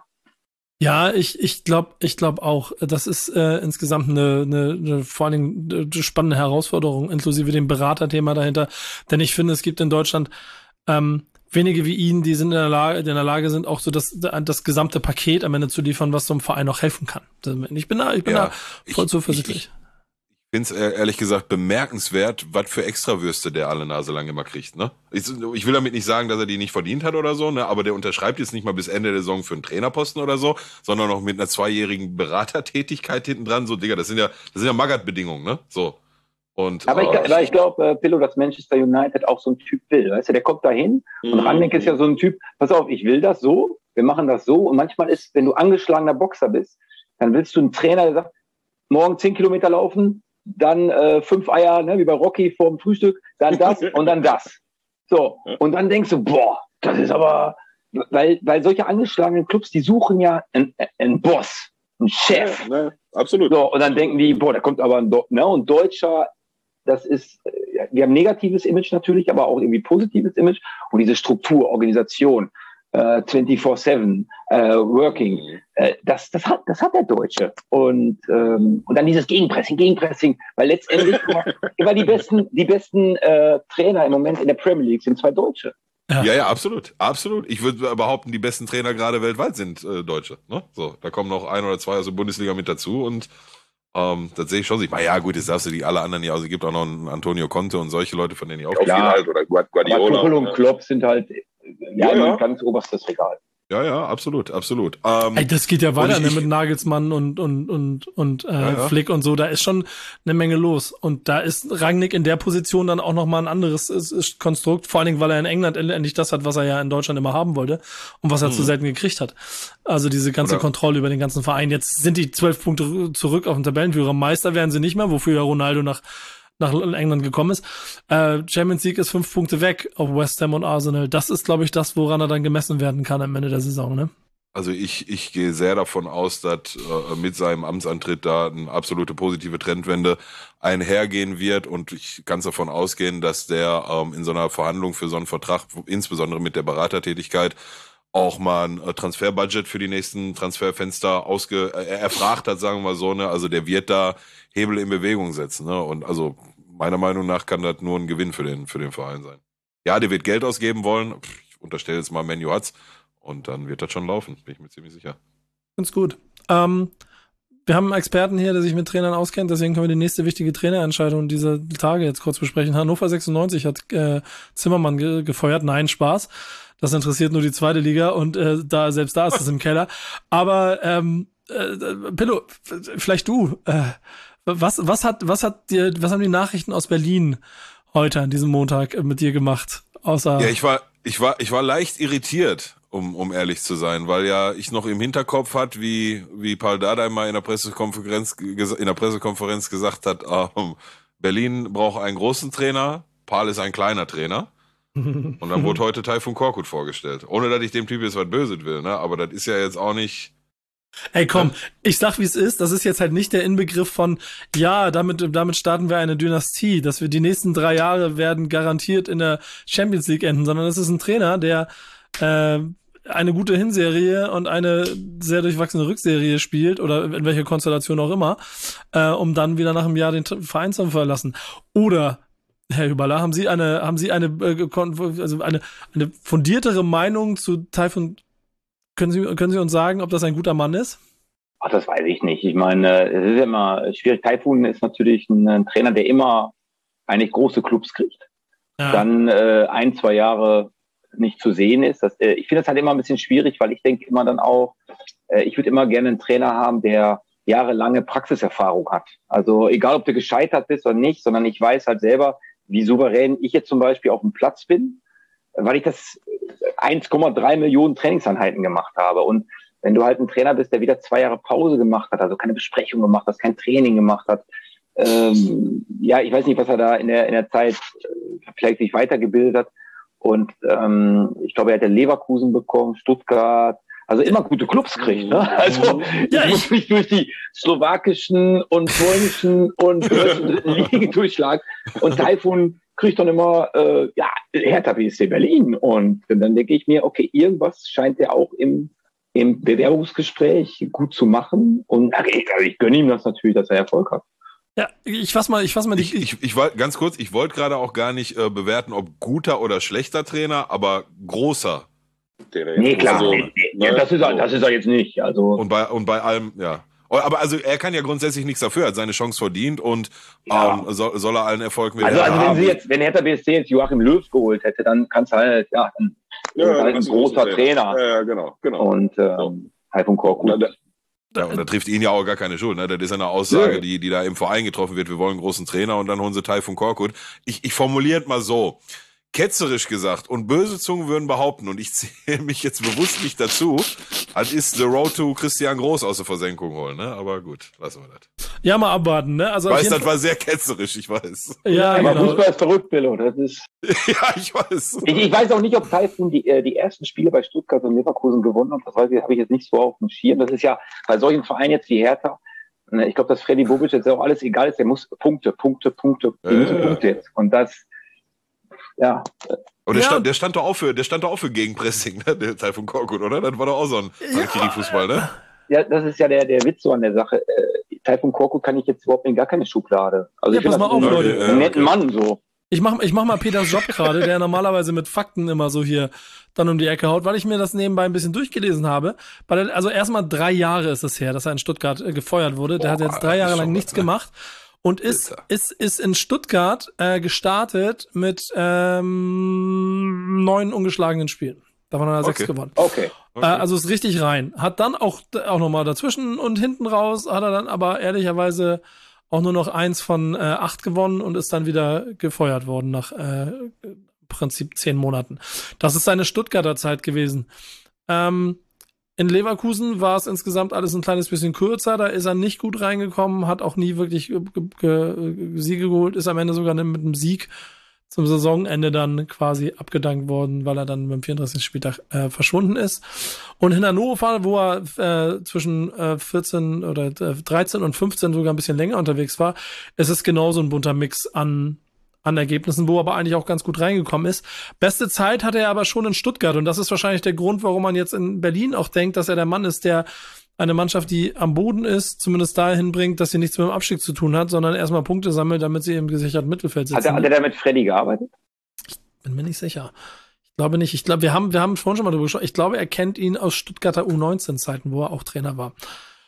Ja, ich ich glaube ich glaube auch, das ist äh, insgesamt eine, eine, eine vor allen Dingen eine spannende Herausforderung, inklusive dem Beraterthema dahinter. Denn ich finde, es gibt in Deutschland ähm, wenige wie ihn, die sind in der Lage, die in der Lage sind, auch so das das gesamte Paket am Ende zu liefern, was so einem Verein auch helfen kann. Ich bin da, ich bin Ja, da voll ich- zuversichtlich. Ich finde es ehrlich gesagt bemerkenswert, was für Extrawürste der alle Nase lang immer kriegt. Ne? Ich, ich will damit nicht sagen, dass er die nicht verdient hat oder so, ne? Aber der unterschreibt jetzt nicht mal bis Ende der Saison für einen Trainerposten oder so, sondern noch mit einer zweijährigen Beratertätigkeit hinten dran. So, Digga, das sind ja, das sind ja Magath-Bedingungen, ne? So. Und, Aber ich, äh, aber ich glaube, äh, Pillow, dass Manchester United auch so ein Typ will. Weißt du, der kommt da hin und Rangnick ist ja so ein Typ, pass auf, ich will das so, wir machen das so. Und manchmal ist, wenn du angeschlagener Boxer bist, dann willst du einen Trainer, der sagt, morgen zehn Kilometer laufen, dann äh, fünf Eier, ne, wie bei Rocky vor dem Frühstück, dann das und dann das. So, und dann denkst du, boah, das ist aber, weil, weil solche angeschlagenen Clubs, die suchen ja einen, einen Boss, einen Chef. Ja, ne, absolut. So, und dann denken die, boah, da kommt aber ein, Do ne, und Deutscher, das ist, äh, wir haben negatives Image natürlich, aber auch irgendwie positives Image. Und diese Struktur, Organisation, äh, vierundzwanzig sieben, äh, Working, äh, das, das hat, das hat der Deutsche. Und, ähm, und dann dieses Gegenpressing, Gegenpressing, weil letztendlich immer, immer die besten, die besten äh, Trainer im Moment in der Premier League sind zwei Deutsche. ja, ja, absolut, absolut. Ich würde behaupten, die besten Trainer gerade weltweit sind äh, Deutsche. Ne? So, da kommen noch ein oder zwei aus der Bundesliga mit dazu und ähm, das sehe ich schon. Ich meine, ja gut, jetzt darfst du die alle anderen ja, also es gibt auch noch einen Antonio Conte und solche Leute, von denen ich auch Auch viel Ja. halt oder Guard- Aber Guardiola. Tuchel und ne? Klopp sind halt äh, ja, Ja, immer ja. ein ganz oberstes Regal. Ja, ja, absolut, absolut. Ähm, Ey, das geht ja weiter, ich- ne, ich- mit Nagelsmann und und und und äh, Ja, ja. Flick und so. Da ist schon eine Menge los. Und da ist Rangnick in der Position dann auch noch mal ein anderes ist, ist Konstrukt. Vor allen Dingen, weil er in England endlich das hat, was er ja in Deutschland immer haben wollte und was er zu selten gekriegt hat. Also diese ganze Oder- Kontrolle über den ganzen Verein. Jetzt sind die zwölf Punkte zurück auf den Tabellenführer. Meister werden sie nicht mehr, wofür ja Ronaldo nach nach England gekommen ist. Äh, Champions League ist fünf Punkte weg auf West Ham und Arsenal. Das ist, glaube ich, das, woran er dann gemessen werden kann am Ende der Saison, ne? Also ich, ich gehe sehr davon aus, dass äh, mit seinem Amtsantritt da eine absolute positive Trendwende einhergehen wird und ich kann davon ausgehen, dass der ähm, in so einer Verhandlung für so einen Vertrag, insbesondere mit der Beratertätigkeit, auch mal ein äh, Transferbudget für die nächsten Transferfenster ausge äh, erfragt hat, sagen wir mal so, ne? Also der wird da Hebel in Bewegung setzen, ne? Und also meiner Meinung nach kann das nur ein Gewinn für den für den Verein sein. Ja, der wird Geld ausgeben wollen. Ich unterstelle jetzt mal, Man U hat's. Und dann wird das schon laufen, bin ich mir ziemlich sicher. Ganz gut. Ähm, wir haben einen Experten hier, der sich mit Trainern auskennt, deswegen können wir die nächste wichtige Trainerentscheidung dieser Tage jetzt kurz besprechen. Hannover sechsundneunzig hat äh, Zimmermann ge- gefeuert. Nein, Spaß. Das interessiert nur die zweite Liga und äh, da selbst da ist es im Keller. Aber ähm, äh, Pillow, vielleicht du. Äh, was was hat was hat dir was haben die Nachrichten aus Berlin heute an diesem Montag mit dir gemacht? Außer ja, ich war ich war ich war leicht irritiert, um um ehrlich zu sein, weil ja ich noch im Hinterkopf hat, wie wie Paul Dardai mal in der Pressekonferenz in der Pressekonferenz gesagt hat, ähm, Berlin braucht einen großen Trainer, Paul ist ein kleiner Trainer. Und dann wurde heute Tayfun Korkut vorgestellt. Ohne, dass ich dem Typ jetzt was Böses will, ne? Aber das ist ja jetzt auch nicht... Ey, komm, ich sag, wie es ist. Das ist jetzt halt nicht der Inbegriff von, ja, damit, damit starten wir eine Dynastie, dass wir die nächsten drei Jahre werden garantiert in der Champions League enden, sondern es ist ein Trainer, der äh, eine gute Hinserie und eine sehr durchwachsene Rückserie spielt oder in welcher Konstellation auch immer, äh, um dann wieder nach einem Jahr den Verein zu verlassen. Oder Herr Hüberler, haben Sie eine, haben Sie eine, also eine, eine fundiertere Meinung zu Tayfun? Können Sie, können Sie uns sagen, ob das ein guter Mann ist? Ach, das weiß ich nicht. Ich meine, es ist immer schwierig. Tayfun ist natürlich ein, ein Trainer, der immer eigentlich große Clubs kriegt. Ja. Dann äh, ein, zwei Jahre nicht zu sehen ist. Das, äh, ich finde das halt immer ein bisschen schwierig, weil ich denke immer dann auch, äh, ich würde immer gerne einen Trainer haben, der jahrelange Praxiserfahrung hat. Also egal, ob du gescheitert bist oder nicht, sondern ich weiß halt selber, wie souverän ich jetzt zum Beispiel auf dem Platz bin, weil ich das eins Komma drei Millionen Trainingseinheiten gemacht habe. Und wenn du halt ein Trainer bist, der wieder zwei Jahre Pause gemacht hat, also keine Besprechung gemacht hat, kein Training gemacht hat, ähm, ja, ich weiß nicht, was er da in der in der Zeit äh, vielleicht sich weitergebildet hat. Und ähm, ich glaube, er hat ja Leverkusen bekommen, Stuttgart, also immer gute Clubs kriegt, ne? Also ja, ich muss mich durch die slowakischen und polnischen und deutschen Ligen durchschlagen. Und Tayfun kriegt dann immer äh, ja Hertha B S C Berlin. Und dann denke ich mir, okay, irgendwas scheint er auch im im Bewerbungsgespräch gut zu machen. Und also ich, also ich gönne ihm das natürlich, dass er Erfolg hat. Ja, ich fass mal, ich fass mal die. Ich, ich, ich war ganz kurz, ich wollte gerade auch gar nicht äh, bewerten, ob guter oder schlechter Trainer, aber großer. Nee, klar, also, nee, nee, ja, das ist er, das ist er jetzt nicht. Also und bei und bei allem, ja. Aber also er kann ja grundsätzlich nichts dafür, er hat seine Chance verdient und ja. ähm, soll, soll er allen Erfolg mit Also, also wenn sie jetzt, wenn Hertha B S C jetzt Joachim Löw geholt hätte, dann kannst du halt, ja, dann ja, ist halt ein großer Trainer. Ja, ja, genau, genau. Und ähm, Tayfun Korkut. Ja, und da trifft ihn ja auch gar keine Schuld, ne? Das ist eine Aussage, ja. die die da im Verein getroffen wird. Wir wollen einen großen Trainer und dann holen sie Tayfun Korkut. Ich ich formuliere mal so. Ketzerisch gesagt und böse Zungen würden behaupten, und ich zähle mich jetzt bewusst nicht dazu, das ist the road to Christian Groß aus der Versenkung holen, ne? Aber gut, lassen wir das. Ja, mal abwarten, ne? Also ich weiß, das war sehr ketzerisch, ich weiß. Ja, aber genau. Fußball ist verrückt, Billo, das ist... ja, ich weiß. Ich, ich weiß auch nicht, ob Tayfun die, äh, die ersten Spiele bei Stuttgart und Leverkusen gewonnen hat, das weiß ich, habe ich jetzt nicht so auf dem Schirm. Das ist ja bei solchen Vereinen jetzt wie Hertha, ich glaube, dass Freddy Bobic jetzt auch alles egal ist, der muss Punkte, Punkte, Punkte, die äh, müssen Punkte jetzt. Und das... Ja. Und der, ja. stand, der stand doch auch für, der stand doch auch für Gegenpressing, ne? Der Tayfun Korkut, oder? Das war doch auch so ein ja. Kiri-Fußball, ne? Ja, das ist ja der, der Witz so an der Sache. Äh, Tayfun Korkut kann ich jetzt überhaupt in gar keine Schublade. Also ja, ich finde das auf, einen, Leute. einen netten Mann so. Ich mach, ich mach mal Peters Job gerade, der normalerweise mit Fakten immer so hier dann um die Ecke haut, weil ich mir das nebenbei ein bisschen durchgelesen habe. Also erstmal drei Jahre ist es her, dass er in Stuttgart äh, gefeuert wurde. Der Boah, hat jetzt drei Jahre lang nichts was, ne? gemacht. Und ist, ist, ist in Stuttgart äh, gestartet mit ähm, neun ungeschlagenen Spielen. Davon hat er okay. sechs gewonnen. Okay. okay. Äh, also ist richtig rein. Hat dann auch, auch nochmal dazwischen und hinten raus, hat er dann aber ehrlicherweise auch nur noch eins von äh, acht gewonnen und ist dann wieder gefeuert worden nach äh, im Prinzip zehn Monaten. Das ist seine Stuttgarter Zeit gewesen. Ähm, In Leverkusen war es insgesamt alles ein kleines bisschen kürzer, da ist er nicht gut reingekommen, hat auch nie wirklich ge- ge- Siege geholt, ist am Ende sogar mit einem Sieg zum Saisonende dann quasi abgedankt worden, weil er dann beim vierunddreißigsten Spieltag äh, verschwunden ist. Und in Hannover, wo er äh, zwischen äh, vierzehn oder äh, dreizehn und fünfzehn sogar ein bisschen länger unterwegs war, ist es genauso ein bunter Mix an an Ergebnissen, wo er aber eigentlich auch ganz gut reingekommen ist. Beste Zeit hatte er aber schon in Stuttgart und das ist wahrscheinlich der Grund, warum man jetzt in Berlin auch denkt, dass er der Mann ist, der eine Mannschaft, die am Boden ist, zumindest dahin bringt, dass sie nichts mit dem Abstieg zu tun hat, sondern erstmal Punkte sammelt, damit sie im gesicherten Mittelfeld sitzen. Hat er, hat er da mit Freddy gearbeitet? Ich bin mir nicht sicher. Ich glaube nicht. Ich glaube, wir haben, wir haben vorhin schon mal drüber gesprochen. Ich glaube, er kennt ihn aus Stuttgarter U neunzehn Zeiten, wo er auch Trainer war.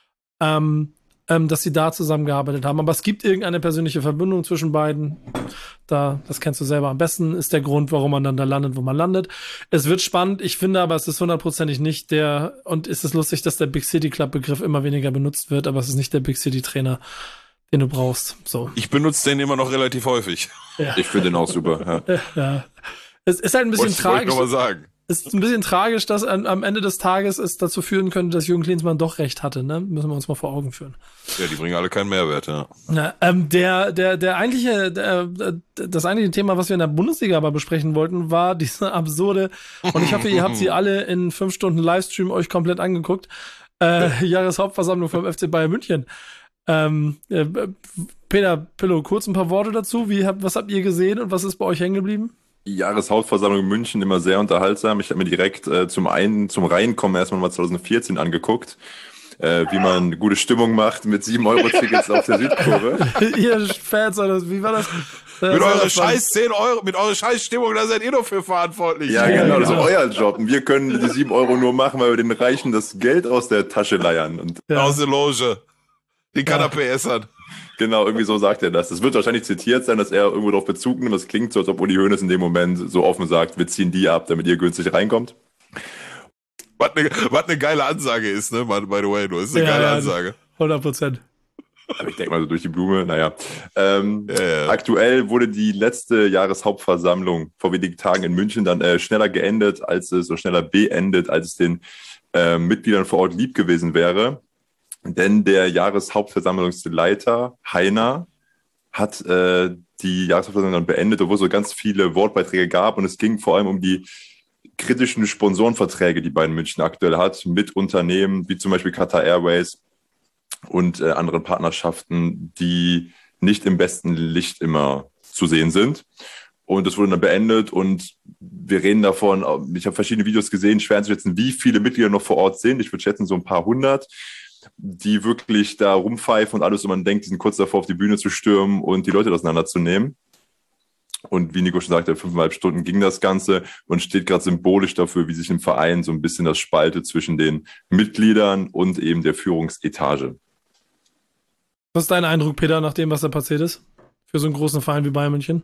Ähm, ähm, dass sie da zusammengearbeitet haben. Aber es gibt irgendeine persönliche Verbindung zwischen beiden. Da, das kennst du selber am besten, ist der Grund, warum man dann da landet, wo man landet. Es wird spannend. Ich finde aber, es ist hundertprozentig nicht der, und es ist lustig, dass der Big City Club Begriff immer weniger benutzt wird, aber es ist nicht der Big City Trainer, den du brauchst. So. Ich benutze den immer noch relativ häufig. Ja. Ich finde den auch super. Ja. Ja. Es ist halt ein bisschen Wollte, tragisch. wollte ich noch mal sagen. Es ist ein bisschen tragisch, dass an, am Ende des Tages es dazu führen könnte, dass Jürgen Klinsmann doch recht hatte, ne? Müssen wir uns mal vor Augen führen. Ja, die bringen alle keinen Mehrwert, ja. Ja, ähm, der, der, der eigentliche, der, das eigentliche Thema, was wir in der Bundesliga aber besprechen wollten, war diese absurde, und ich hoffe, ihr habt sie alle in fünf Stunden Livestream euch komplett angeguckt, äh, Jahreshauptversammlung vom F C Bayern München. Ähm, äh, Peter Pillow, kurz ein paar Worte dazu. Wie habt, was habt ihr gesehen und was ist bei euch hängen geblieben? Jahreshauptversammlung in München immer sehr unterhaltsam. Ich habe mir direkt äh, zum einen zum Reinkommen erstmal mal zwanzig vierzehn angeguckt, äh, wie man gute Stimmung macht mit sieben Euro Tickets auf der Südkurve. Ihr Fans, oder wie war das? das mit eurer das scheiß zehn Euro, mit eurer scheiß Stimmung, da seid ihr doch für verantwortlich. Ja, Ja, genau, genau. das ist euer Job. Und wir können die sieben Euro nur machen, weil wir den Reichen das Geld aus der Tasche leiern. Und Ja. Aus der Loge. Den Ja. Kanapé-Essern. genau, irgendwie so sagt er das. Das wird wahrscheinlich zitiert sein, dass er irgendwo darauf Bezug nimmt. Das klingt so, als ob Uli Hoeneß in dem Moment so offen sagt, wir ziehen die ab, damit ihr günstig reinkommt. Was eine, was eine geile Ansage ist, ne, by the way, du. Das ist eine Ja, geile ja, Ansage. hundert Prozent. Aber ich denke mal so durch die Blume, naja. Ähm, Ja, ja. Aktuell wurde die letzte Jahreshauptversammlung vor wenigen Tagen in München dann äh, schneller geendet, als es, oder schneller beendet, als es den äh, Mitgliedern vor Ort lieb gewesen wäre. Denn der Jahreshauptversammlungsleiter Heiner hat äh, die Jahreshauptversammlung dann beendet, obwohl es so ganz viele Wortbeiträge gab. Und es ging vor allem um die kritischen Sponsorenverträge, die Bayern München aktuell hat, mit Unternehmen wie zum Beispiel Qatar Airways und äh, anderen Partnerschaften, die nicht im besten Licht immer zu sehen sind. Und das wurde dann beendet und wir reden davon, ich habe verschiedene Videos gesehen, schwer einzuschätzen, wie viele Mitglieder noch vor Ort sind. Ich würde schätzen, so ein paar hundert, die wirklich da rumpfeifen und alles, und man denkt, die sind kurz davor, auf die Bühne zu stürmen und die Leute auseinanderzunehmen. Und wie Nico schon sagte, fünfeinhalb Stunden ging das Ganze und steht gerade symbolisch dafür, wie sich im Verein so ein bisschen das spaltet zwischen den Mitgliedern und eben der Führungsetage. Was ist dein Eindruck, Peter, nach dem, was da passiert ist? Für so einen großen Verein wie Bayern München?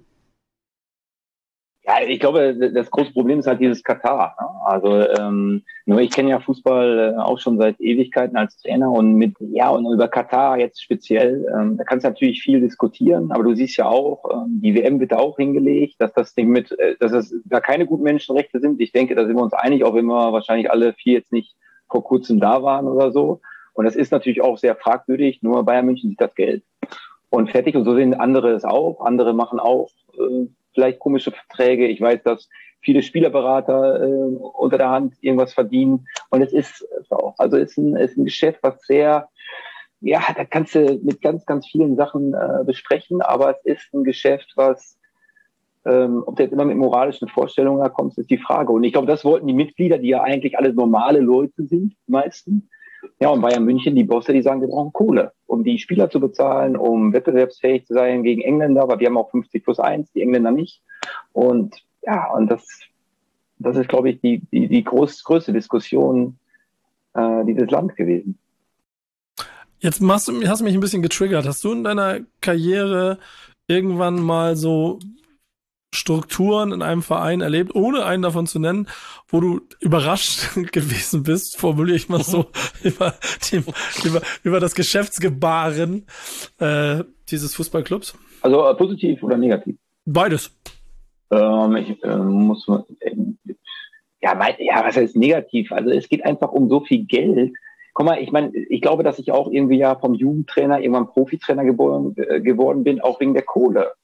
Ja, ich glaube, das große Problem ist halt dieses Katar. Ne? Also ähm, nur ich kenne ja Fußball äh, auch schon seit Ewigkeiten als Trainer und mit ja und über Katar jetzt speziell, ähm, da kannst du natürlich viel diskutieren, aber du siehst ja auch, ähm, die W M wird da auch hingelegt, dass das Ding mit, äh, dass es da keine guten Menschenrechte sind. Ich denke, da sind wir uns einig, auch wenn wir wahrscheinlich alle vier jetzt nicht vor kurzem da waren oder so. Und das ist natürlich auch sehr fragwürdig. Nur Bayern München sieht das Geld und fertig. Und so sehen andere es auch. Andere machen auch äh, vielleicht komische Verträge. Ich weiß, dass viele Spielerberater äh, unter der Hand irgendwas verdienen. Und es ist auch, also es ist ein, ist ein Geschäft, was sehr, ja, da kannst du mit ganz, ganz vielen Sachen äh, besprechen. Aber es ist ein Geschäft, was, ähm, ob du jetzt immer mit moralischen Vorstellungen da kommst, ist die Frage. Und ich glaube, das wollten die Mitglieder, die ja eigentlich alle normale Leute sind, die meisten. Ja, und Bayern München, die Bosse, die sagen, wir brauchen Kohle, um die Spieler zu bezahlen, um wettbewerbsfähig zu sein gegen Engländer, weil wir haben auch fünfzig plus eins, die Engländer nicht. Und ja, und das, das ist, glaube ich, die, die, die groß, größte Diskussion äh, dieses Landes gewesen. Jetzt machst du, hast du mich ein bisschen getriggert. Hast du in deiner Karriere irgendwann mal so Strukturen in einem Verein erlebt, ohne einen davon zu nennen, wo du überrascht gewesen bist, formuliere ich mal so, über, die, über, über das Geschäftsgebaren äh, dieses Fußballclubs? Also äh, positiv oder negativ? Beides. Ähm, ich äh, muss äh, ja, mein, ja, was heißt negativ? Also es geht einfach um so viel Geld. Guck mal, ich meine, ich glaube, dass ich auch irgendwie ja vom Jugendtrainer irgendwann Profitrainer geboren, äh, geworden bin, auch wegen der Kohle.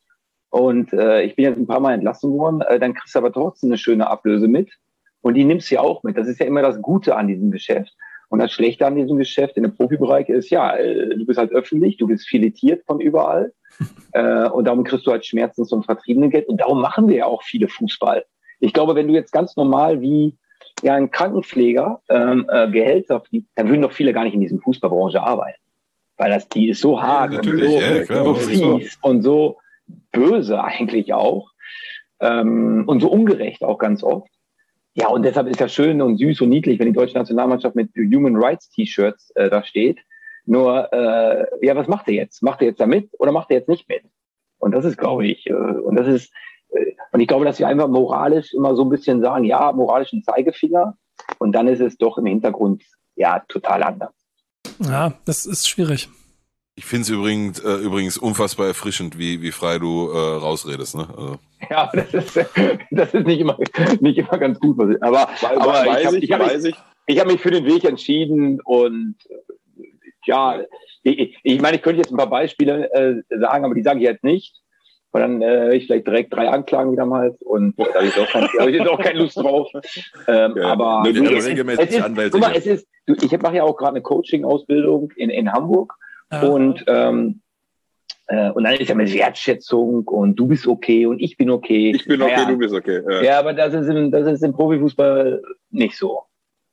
und äh, ich bin jetzt ein paar Mal entlassen worden, äh, dann kriegst du aber trotzdem eine schöne Ablöse mit und die nimmst du ja auch mit. Das ist ja immer das Gute an diesem Geschäft. Und das Schlechte an diesem Geschäft in dem Profibereich ist, ja, äh, du bist halt öffentlich, du bist filetiert von überall äh, und darum kriegst du halt Schmerzens- und Vertriebenengeld und darum machen wir ja auch viele Fußball. Ich glaube, wenn du jetzt ganz normal wie ja ein Krankenpfleger ähm, äh, Gehälter fliegt, dann würden doch viele gar nicht in diesem Fußballbranche arbeiten. Weil das, die ist so hart ja, und so, ja, klar, so fies und so böse eigentlich auch ähm, und so ungerecht auch ganz oft. Ja, und deshalb ist ja schön und süß und niedlich, wenn die deutsche Nationalmannschaft mit Human Rights T-Shirts äh, da steht. Nur, äh, ja, was macht er jetzt? Macht er jetzt da mit oder macht er jetzt nicht mit? Und das ist, glaube ich, äh, und das ist, äh, und ich glaube, dass wir einfach moralisch immer so ein bisschen sagen, ja, moralischen Zeigefinger. Und dann ist es doch im Hintergrund, ja, total anders. Ja, das ist schwierig. Ich finde es übrigens, äh, übrigens unfassbar erfrischend, wie, wie frei du äh, rausredest. Ne? Also. Ja, das ist, das ist nicht immer, nicht immer ganz gut. Was ich, aber Weil, aber weiß ich habe ich, ich hab weiß mich, ich. ich hab mich für den Weg entschieden und ja, ich, ich meine, ich könnte jetzt ein paar Beispiele äh, sagen, aber die sage ich jetzt nicht. Weil dann äh, ich vielleicht direkt drei Anklagen wieder mal und da habe ich jetzt auch, kein, hab ich jetzt auch keine Lust drauf. Ähm, Ja, aber nur die es, regelmäßig es ist, Anwälte guck mal, hier. es ist, du, ich mache ja auch gerade eine Coaching-Ausbildung in, in Hamburg Ja. und ähm, äh, und dann ist ja mit Wertschätzung und du bist okay und ich bin okay. Ich bin okay, Naja, du bist okay. Ja. ja, aber das ist im, das ist im Profifußball nicht so.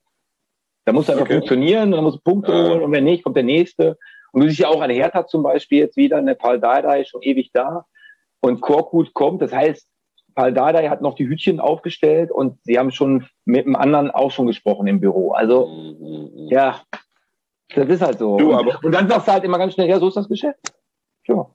Da muss einfach Okay. funktionieren, da muss Punkte Ja. holen und wenn nicht, kommt der nächste. Und du siehst ja auch an Hertha zum Beispiel jetzt wieder, eine Pal Dardai ist schon ewig da und Korkut kommt. Das heißt, Pal Dardai hat noch die Hütchen aufgestellt und sie haben schon mit dem anderen auch schon gesprochen im Büro. Also, Mhm. ja, das ist halt so. Du, und, aber- und dann sagst du halt immer ganz schnell, ja, so ist das Geschäft. Ja.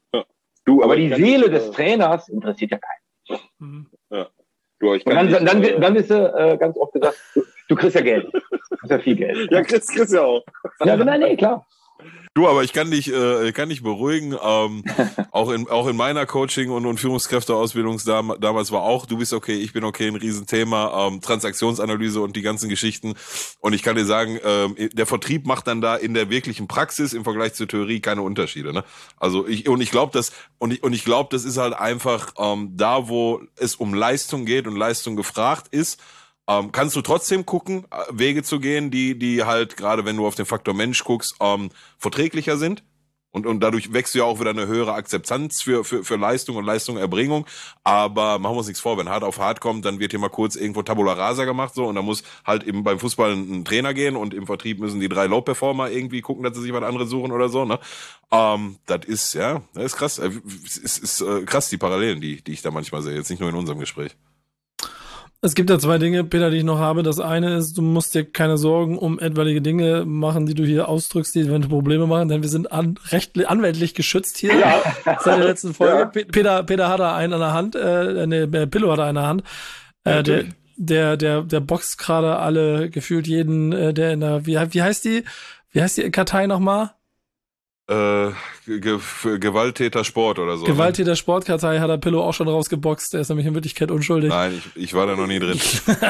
Du, Aber ich die kann Seele nicht, des äh, Trainers interessiert ja keinen. Mhm. Du, ich Und kann dann, nicht, dann, äh, dann bist du äh, ganz oft gesagt, du, du kriegst ja Geld. Du kriegst ja viel Geld. Ja, Chris, Chris ja auch. Ja, genau, nee, klar. Du, aber ich kann dich, äh, kann dich beruhigen. Ähm, auch in auch in meiner Coaching und, und Führungskräfteausbildung dam damals war auch, du bist okay, ich bin okay, ein Riesenthema, ähm, Transaktionsanalyse und die ganzen Geschichten. Und ich kann dir sagen, ähm, der Vertrieb macht dann da in der wirklichen Praxis im Vergleich zur Theorie keine Unterschiede. Ne? Also ich und ich glaube, das und ich und ich glaube, das ist halt einfach ähm, da, wo es um Leistung geht und Leistung gefragt ist. Ähm, kannst du trotzdem gucken, äh, Wege zu gehen, die die halt, gerade wenn du auf den Faktor Mensch guckst, ähm, verträglicher sind? Und, und dadurch wächst du ja auch wieder eine höhere Akzeptanz für, für, für Leistung und Leistungserbringung. Aber machen wir uns nichts vor, wenn hart auf hart kommt, dann wird hier mal kurz irgendwo Tabula Rasa gemacht, so, und da muss halt eben beim Fußball ein Trainer gehen und im Vertrieb müssen die drei Low-Performer irgendwie gucken, dass sie sich was anderes suchen oder so, ne? Ähm, das ist, ja, das ist krass. Es ist, ist äh, krass, die Parallelen, die, die ich da manchmal sehe, jetzt nicht nur in unserem Gespräch. Es gibt ja zwei Dinge, Peter, die ich noch habe. Das eine ist, du musst dir keine Sorgen um etwaige Dinge machen, die du hier ausdrückst, die eventuell Probleme machen, denn wir sind an, rechtlich, anwältlich geschützt hier Ja. seit der letzten Folge. Ja. Pe- Peter, Peter hat da einen an der Hand, äh, ne, Pillow hat er einen an der Hand. Äh, der, natürlich. der, der, der boxt gerade alle, gefühlt jeden, äh, der in der, wie, wie heißt die, wie heißt die Kartei nochmal? Äh, Ge Ge Gewalttäter Sport oder so. Gewalttäter Sportkartei hat der Pillow auch schon rausgeboxt. Der ist nämlich in Wirklichkeit unschuldig. Ne? Nein, ich, ich war da noch nie drin.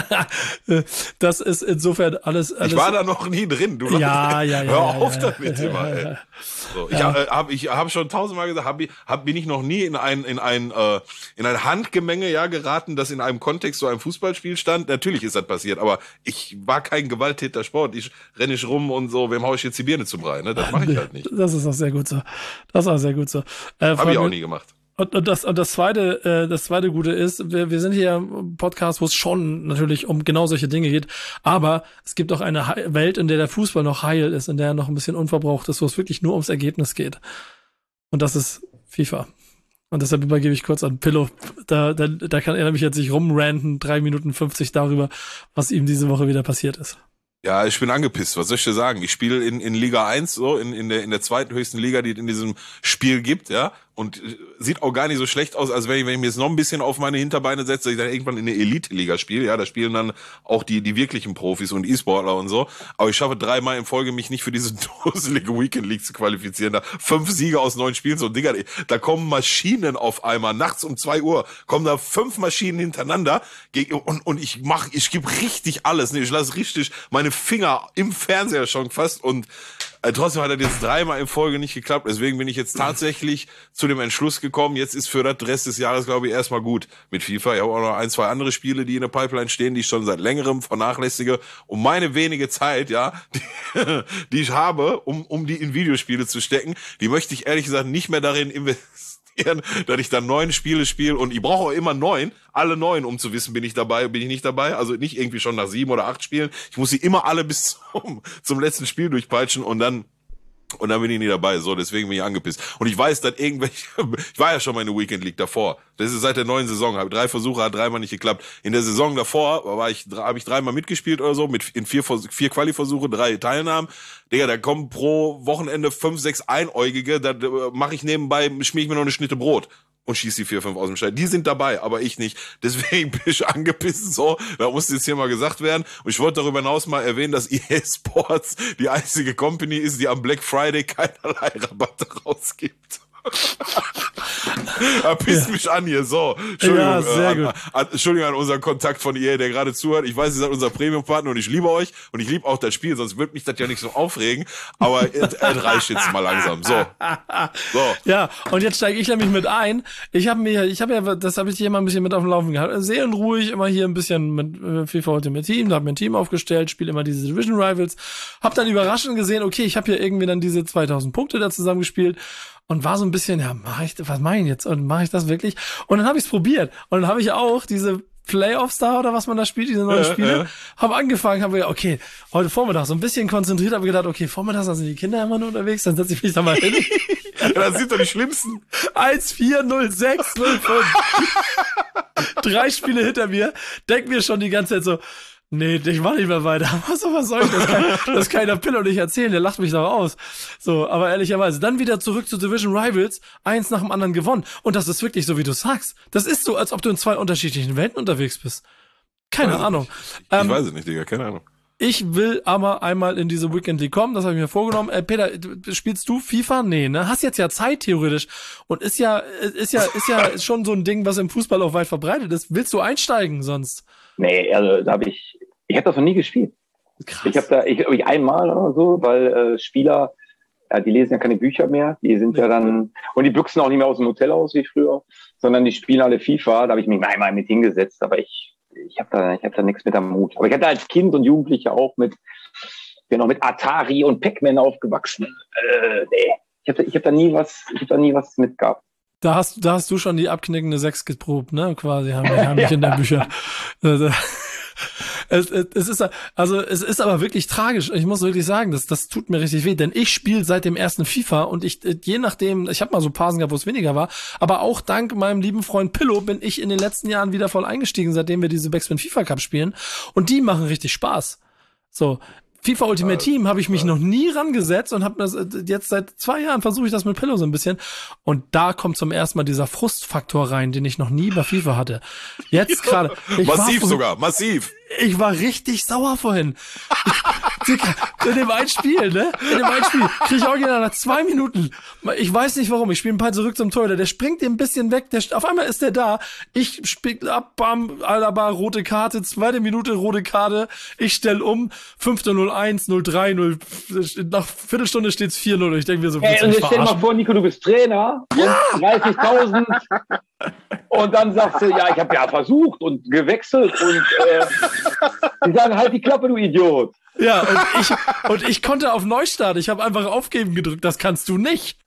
Das ist insofern alles, alles. Ich war da noch nie drin. Du Ja, ja, ja. Hör ja, auf ja, damit ja, immer, ja, ey. ja. So, ich Ja. habe hab, ich hab schon tausendmal gesagt, hab, ich- hab, bin ich noch nie in ein in ein äh, in ein Handgemenge ja geraten, das in einem Kontext so einem Fußballspiel stand. Natürlich ist das passiert, aber ich war kein gewalttäter Sport. Ich renne nicht rum und so, wem hau ich jetzt die Birne zu Brei, ne? Das mache ich halt nicht. Das ist auch sehr gut so. Das ist auch sehr gut so. Äh, Habe ich auch Freunde, nie gemacht. Und, und das und das zweite, äh, das zweite Gute ist, wir, wir sind hier im Podcast, wo es schon natürlich um genau solche Dinge geht, aber es gibt auch eine He- Welt, in der der Fußball noch heil ist, in der er noch ein bisschen unverbraucht ist, wo es wirklich nur ums Ergebnis geht. Und das ist FIFA. Und deshalb übergebe ich kurz an Pillow. Da, da, da kann er nämlich jetzt sich rumranten, drei Minuten fünfzig darüber, was ihm diese Woche wieder passiert ist. Ja, ich bin angepisst. Was soll ich dir sagen? Ich spiele in, in Liga eins, so, in, in der, in der zweiten höchsten Liga, die es in diesem Spiel gibt, ja. Und äh, sieht auch gar nicht so schlecht aus, als wenn ich, wenn ich mir jetzt noch ein bisschen auf meine Hinterbeine setze, dass ich dann irgendwann in eine Elite-Liga spiele, ja. Da spielen dann auch die, die wirklichen Profis und E-Sportler und so. Aber ich schaffe dreimal in Folge, mich nicht für diese dusselige Weekend League zu qualifizieren. Da fünf Siege aus neun Spielen, so Digga, da kommen Maschinen auf einmal. Nachts um zwei Uhr kommen da fünf Maschinen hintereinander gegen, und, und ich mach, ich gebe richtig alles. Ne? Ich lasse richtig meine Finger im Fernseher schon fast und Also trotzdem hat das jetzt dreimal in Folge nicht geklappt. Deswegen bin ich jetzt tatsächlich zu dem Entschluss gekommen, jetzt ist für das Rest des Jahres, glaube ich, erstmal gut mit FIFA. Ich habe auch noch ein, zwei andere Spiele, die in der Pipeline stehen, die ich schon seit längerem vernachlässige. Und meine wenige Zeit, ja, die, die ich habe, um, um die in Videospiele zu stecken, die möchte ich ehrlich gesagt nicht mehr darin investieren, dass ich dann neun Spiele spiele und ich brauche auch immer neun, alle neun, um zu wissen, bin ich dabei, bin ich nicht dabei, also nicht irgendwie schon nach sieben oder acht Spielen. Ich muss sie immer alle bis zum, zum letzten Spiel durchpeitschen und dann und dann bin ich nie dabei. So, deswegen bin ich angepisst. Und ich weiß, dass irgendwelche, ich war ja schon mal in der Weekend League davor. Das ist seit der neuen Saison. Habe drei Versuche, hat dreimal nicht geklappt. In der Saison davor war ich, habe ich dreimal mitgespielt oder so, mit in vier, vier Quali-Versuche, drei Teilnahmen. Digga, da kommen pro Wochenende fünf, sechs Einäugige, da mache ich nebenbei, schmier ich mir noch eine Schnitte Brot und schieß die vier, fünf aus dem Stein. Die sind dabei, aber ich nicht. Deswegen bin ich angepisst, so. Da muss jetzt hier mal gesagt werden. Und ich wollte darüber hinaus mal erwähnen, dass E A Sports die einzige Company ist, die am Black Friday keinerlei Rabatte rausgibt. Er pisst ja. mich an hier, so. Entschuldigung, ja, sehr äh, gut. An, an, Entschuldigung an unseren Kontakt von E A, der gerade zuhört. Ich weiß, ihr seid unser Premium-Partner und ich liebe euch und ich liebe auch das Spiel, sonst würde mich das ja nicht so aufregen. Aber es reicht jetzt mal langsam. So. so. Ja, und jetzt steige ich nämlich mit ein. Ich habe mir, ich habe ja, das habe ich hier mal ein bisschen mit auf dem Laufen gehabt. Seelenruhig, immer hier ein bisschen mit äh, FIFA Ultimate Team, da habe mir ein Team aufgestellt, spiele immer diese Division Rivals. Hab dann überraschend gesehen, okay, ich habe hier irgendwie dann diese zweitausend Punkte da zusammengespielt. Und war so ein bisschen, ja, mach ich, was mache ich jetzt? Und mache ich das wirklich? Und dann habe ich es probiert. Und dann habe ich auch diese Playoffs da oder was man da spielt, diese neuen Spiele, äh, äh. habe angefangen, habe gedacht, okay, heute Vormittag so ein bisschen konzentriert, habe gedacht, okay, Vormittag sind die Kinder immer nur unterwegs, dann setze ich mich da mal hin. Ja, das sind doch die schlimmsten. eins, vier, null, sechs, null, fünf Drei Spiele hinter mir, denk mir schon die ganze Zeit so, nee, ich mach nicht mehr weiter. Was, was soll ich? Das kann, das kann der Pille nicht erzählen, der lacht mich doch aus. So, aber ehrlicherweise, dann wieder zurück zu Division Rivals, eins nach dem anderen gewonnen. Und das ist wirklich so, wie du sagst. Das ist so, als ob du in zwei unterschiedlichen Welten unterwegs bist. Keine weiß Ahnung. Ich, ich ähm, weiß es nicht, Digga, keine Ahnung. Ich will aber einmal in diese Weekend League kommen, das habe ich mir vorgenommen. Äh, Peter, spielst du FIFA? Nee, ne? Hast jetzt ja Zeit theoretisch und ist ja ist ja ist ja schon so ein Ding, was im Fußball auch weit verbreitet ist. Willst du einsteigen sonst? Nee, also da habe ich ich habe das noch nie gespielt. Krass. Ich habe da ich, ich einmal oder so, weil äh, Spieler, ja, die lesen ja keine Bücher mehr, die sind ja, ja dann und die büchsen auch nicht mehr aus dem Hotel aus wie früher, sondern die spielen alle FIFA. Da habe ich mich mal einmal mit hingesetzt, aber ich Ich habe da, ich habe da nichts mit am Mut. Aber ich hatte als Kind und Jugendlicher auch mit, bin auch mit Atari und Pac-Man aufgewachsen. Äh, nee, ich habe, ich habe da nie was, ich habe da nie was mit gehabt. Da hast, da hast du schon die abknickende Sechs geprobt, ne? Quasi haben wir, haben wir in den Büchern. Es, es, es ist also es ist aber wirklich tragisch. Ich muss wirklich sagen, das das tut mir richtig weh, denn ich spiele seit dem ersten FIFA und ich je nachdem, ich habe mal so Phasen gehabt, wo es weniger war, aber auch dank meinem lieben Freund Pillow bin ich in den letzten Jahren wieder voll eingestiegen, seitdem wir diese Backspin FIFA Cup spielen und die machen richtig Spaß. So FIFA Ultimate Team habe ich mich noch nie rangesetzt und habe das jetzt seit zwei Jahren versuche ich das mit Pillow so ein bisschen und da kommt zum ersten Mal dieser Frustfaktor rein, den ich noch nie bei FIFA hatte. Jetzt gerade massiv sogar, massiv. Ich war richtig sauer vorhin. Ich, in dem einen Spiel, ne? In dem einen Spiel krieg ich original nach zwei Minuten. Ich weiß nicht warum. Ich spiele ein paar zurück zum Torhüter. Der springt ein bisschen weg. Der, auf einmal ist der da. Ich spiel ab, bam, Alaba, rote Karte. Zweite Minute, rote Karte. Ich stell um. Fünfte null eins, null drei, null. Nach Viertelstunde steht's vier null. Ich denke mir so, hey, und jetzt stell dir mal vor, Nico, du bist Trainer. Ja! dreißigtausend. Und dann sagst du, ja, ich habe ja versucht und gewechselt und äh, die sagen, halt die Klappe, du Idiot. Ja, und ich, und ich konnte auf Neustart. Ich habe einfach aufgeben gedrückt. Das kannst du nicht.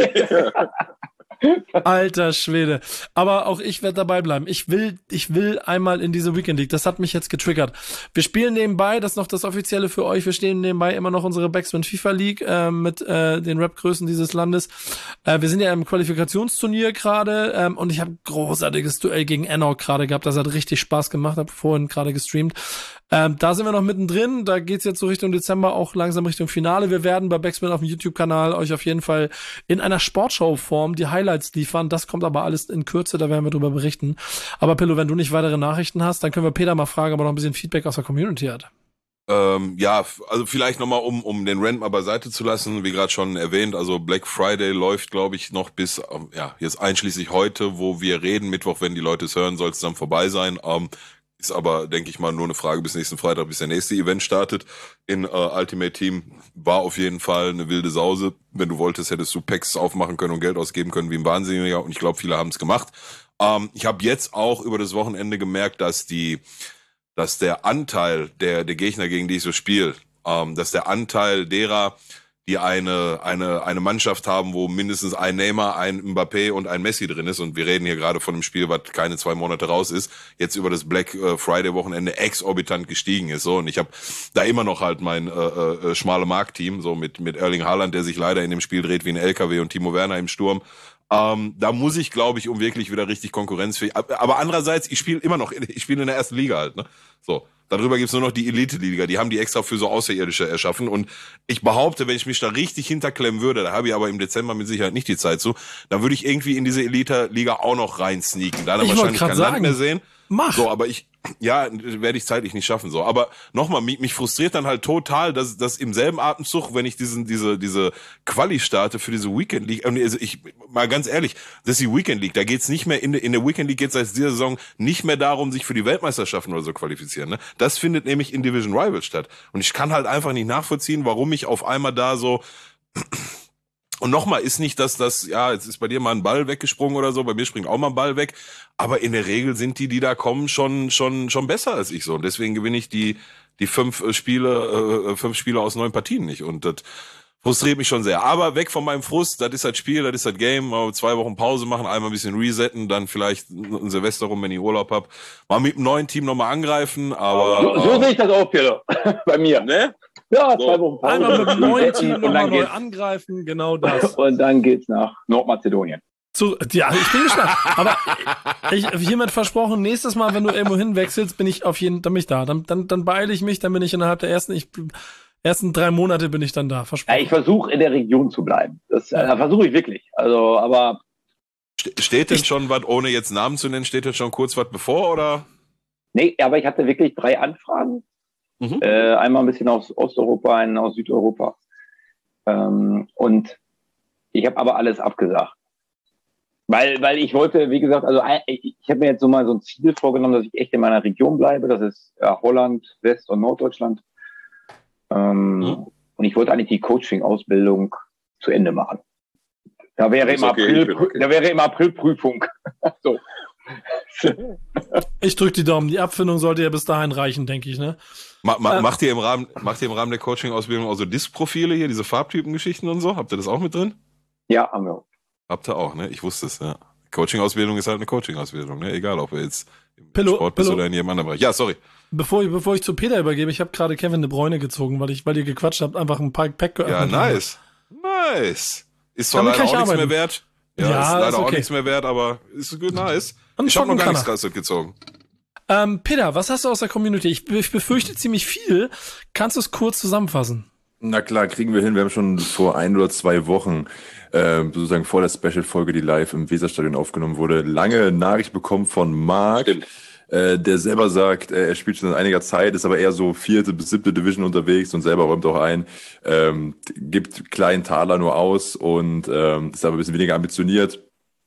Alter Schwede. Aber auch ich werde dabei bleiben. Ich will, ich will einmal in diese Weekend League. Das hat mich jetzt getriggert. Wir spielen nebenbei, das ist noch das Offizielle für euch, wir stehen nebenbei immer noch unsere Backspin FIFA League äh, mit äh, den Rap-Größen dieses Landes. Äh, wir sind ja im Qualifikationsturnier gerade ähm, und ich habe großartiges Duell gegen Enoch gerade gehabt. Das hat richtig Spaß gemacht. Habe vorhin gerade gestreamt. Ähm, da sind wir noch mittendrin. Da geht's jetzt so Richtung Dezember, auch langsam Richtung Finale. Wir werden bei Backspin auf dem YouTube-Kanal euch auf jeden Fall in einer Sportschau-Form die Highlights liefern. Das kommt aber alles in Kürze, da werden wir drüber berichten. Aber Pillow, wenn du nicht weitere Nachrichten hast, dann können wir Peter mal fragen, ob er noch ein bisschen Feedback aus der Community hat. Ähm, ja, also vielleicht nochmal, um um den Rant mal beiseite zu lassen, wie gerade schon erwähnt, also Black Friday läuft, glaube ich, noch bis, ähm, ja, jetzt einschließlich heute, wo wir reden, Mittwoch, wenn die Leute es hören, soll es dann vorbei sein. Ähm, Ist aber, denke ich mal, nur eine Frage bis nächsten Freitag, bis der nächste Event startet. In äh, Ultimate Team war auf jeden Fall eine wilde Sause. Wenn du wolltest, hättest du Packs aufmachen können und Geld ausgeben können wie ein Wahnsinniger. Und ich glaube, viele haben es gemacht. Ähm, ich habe jetzt auch über das Wochenende gemerkt, dass die, dass der Anteil der der Gegner, gegen die ich so spiele, ähm, dass der Anteil derer, die eine eine eine Mannschaft haben, wo mindestens ein Neymar, ein Mbappé und ein Messi drin ist, und wir reden hier gerade von einem Spiel, was keine zwei Monate raus ist, jetzt über das Black Friday Wochenende exorbitant gestiegen ist. So, und ich habe da immer noch halt mein äh, äh, schmale Marktteam, so mit mit Erling Haaland, der sich leider in dem Spiel dreht wie ein L K W, und Timo Werner im Sturm. Ähm, da muss ich, glaube ich, um wirklich wieder richtig konkurrenzfähig. Aber andererseits, ich spiele immer noch, ich spiele in der ersten Liga halt, ne? So. Darüber gibt's nur noch die Elite-Liga, die haben die extra für so Außerirdische erschaffen, und ich behaupte, wenn ich mich da richtig hinterklemmen würde, da habe ich aber im Dezember mit Sicherheit nicht die Zeit zu, dann würde ich irgendwie in diese Elite-Liga auch noch rein sneaken, da dann wahrscheinlich kein sagen, Land mehr sehen. Mach. So, aber ich, ja, werde ich zeitlich nicht schaffen, so. Aber nochmal, mich, mich frustriert dann halt total, dass, dass im selben Atemzug, wenn ich diesen, diese, diese Quali starte für diese Weekend League, also ich, mal ganz ehrlich, das ist die Weekend League, da geht's nicht mehr, in der, in der Weekend League geht's seit dieser Saison nicht mehr darum, sich für die Weltmeisterschaften oder so qualifizieren, ne? Das findet nämlich in Division Rival statt. Und ich kann halt einfach nicht nachvollziehen, warum ich auf einmal da so, und nochmal, ist nicht, dass das, ja, jetzt ist bei dir mal ein Ball weggesprungen oder so, bei mir springt auch mal ein Ball weg, aber in der Regel sind die, die da kommen, schon schon schon besser als ich so, und deswegen gewinne ich die die fünf Spiele, äh, fünf Spiele aus neun Partien nicht, und das frustriert mich schon sehr. Aber weg von meinem Frust, das ist halt Spiel, das ist halt Game, mal zwei Wochen Pause machen, einmal ein bisschen resetten, dann vielleicht ein Silvester rum, wenn ich Urlaub hab, mal mit dem neuen Team nochmal angreifen, aber... So, so sehe ich das auch, Peter, bei mir, ne? Ja, zwei Wochen Pause. Einmal mit dem neuen Team nochmal neu angreifen, genau das. Und dann geht's nach Nordmazedonien. Zu, ja, ich bin gespannt. Aber ich hiermit versprochen, nächstes Mal, wenn du irgendwo hinwechselst, bin ich auf jeden Fall da. Dann, dann, dann beeile ich mich, dann bin ich innerhalb der ersten, ich, ersten drei Monate bin ich dann da. Versprochen. Ja, ich versuche in der Region zu bleiben. Das äh, versuche ich wirklich. Also, aber. Steht denn schon was, ohne jetzt Namen zu nennen, steht denn schon kurz was bevor, oder? Nee, aber ich hatte wirklich drei Anfragen. Mhm. Äh, einmal ein bisschen aus Osteuropa, einen aus Südeuropa. Ähm, und ich habe aber alles abgesagt. Weil, weil ich wollte, wie gesagt, also ich, ich habe mir jetzt so mal so ein Ziel vorgenommen, dass ich echt in meiner Region bleibe. Das ist ja, Holland, West- und Norddeutschland. Ähm, mhm. Und ich wollte eigentlich die Coaching-Ausbildung zu Ende machen. Da wäre im okay, April, okay. da wäre im April Prüfung. So. Ich drücke die Daumen. Die Abfindung sollte ja bis dahin reichen, denke ich, ne? Ma, ma, äh, macht ihr im Rahmen, macht ihr im Rahmen der Coaching-Ausbildung auch so Disk-Profile hier, diese Farbtypen-Geschichten und so? Habt ihr das auch mit drin? Ja, haben wir. Habt ihr auch, ne? Ich wusste es, ja. Coaching-Ausbildung ist halt eine Coaching-Ausbildung, ne? Egal, ob er jetzt im Pillow, Sport bist Pillow. oder in jedem anderen Bereich. Ja, sorry. Bevor ich, bevor ich zu Peter übergebe, ich habe gerade Kevin De Bruyne gezogen, weil ich, weil ihr gequatscht habt, einfach ein Pack Pack geöffnet. Ja, nice. Habe. Nice. Ist zwar Damit leider auch arbeiten. nichts mehr wert. Ja, Ja, ist leider ist okay. auch nichts mehr wert, aber ist gut, nice. Und ich habe noch gar kann nichts er. krasses gezogen. Ähm, Peter, was hast du aus der Community? Ich, ich befürchte ziemlich viel. Kannst du es kurz zusammenfassen? Na klar, kriegen wir hin. Wir haben schon vor ein oder zwei Wochen, äh, sozusagen vor der Special-Folge, die live im Weserstadion aufgenommen wurde, lange Nachricht bekommen von Marc, äh, der selber sagt, äh, er spielt schon seit einiger Zeit, ist aber eher so vierte bis siebte Division unterwegs und selber räumt auch ein, ähm, gibt kleinen Taler nur aus und ähm, ist aber ein bisschen weniger ambitioniert.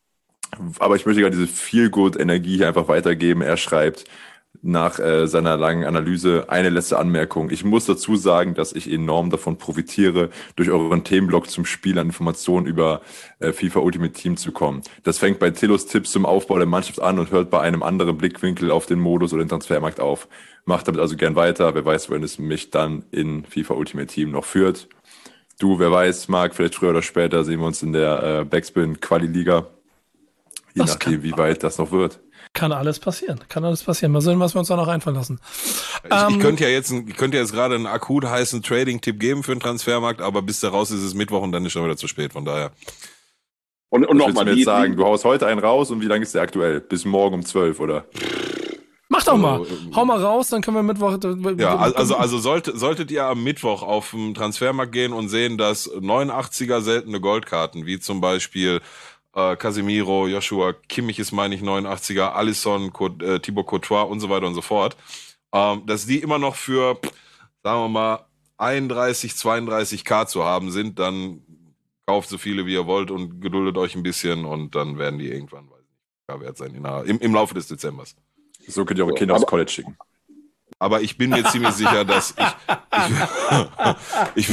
Aber ich möchte gerade diese Feel-Good-Energie hier einfach weitergeben. Er schreibt nach äh, seiner langen Analyse eine letzte Anmerkung. Ich muss dazu sagen, dass ich enorm davon profitiere, durch euren Themenblock zum Spiel an Informationen über äh, FIFA Ultimate Team zu kommen. Das fängt bei Tillos Tipps zum Aufbau der Mannschaft an und hört bei einem anderen Blickwinkel auf den Modus oder den Transfermarkt auf. Macht damit also gern weiter. Wer weiß, wohin es mich dann in FIFA Ultimate Team noch führt. Du, wer weiß, Marc, vielleicht früher oder später sehen wir uns in der äh, Backspin-Quali-Liga. Je Das nachdem, wie weit das noch wird. Kann alles passieren. Kann alles passieren. Mal sehen, was wir uns da noch einfallen lassen. Ich, ähm, ich könnte ja jetzt, ein, ich könnte jetzt gerade einen akut heißen Trading-Tipp geben für den Transfermarkt, aber bis der raus ist, ist es Mittwoch und dann ist schon wieder zu spät. Von daher. Und, und nochmal die sagen, du haust heute einen raus und wie lange ist der aktuell? Bis morgen um zwölf, oder? Mach doch mal. Hau mal raus, dann können wir Mittwoch. Ja, also, also sollte, solltet ihr am Mittwoch auf den Transfermarkt gehen und sehen, dass neunundachtziger seltene Goldkarten, wie zum Beispiel äh, Casemiro, Joshua Kimmich ist, meine ich, neunundachtziger, Alisson, Co- äh, Thibaut Courtois und so weiter und so fort, ähm, dass die immer noch für, sagen wir mal, einunddreißig, zweiunddreißig K zu haben sind, dann kauft so viele, wie ihr wollt und geduldet euch ein bisschen und dann werden die irgendwann, weiß ich nicht, wert sein in der, im, im Laufe des Dezembers. So könnt ihr eure Kinder aufs College schicken. Aber ich bin mir ziemlich sicher, dass ich, ich, ich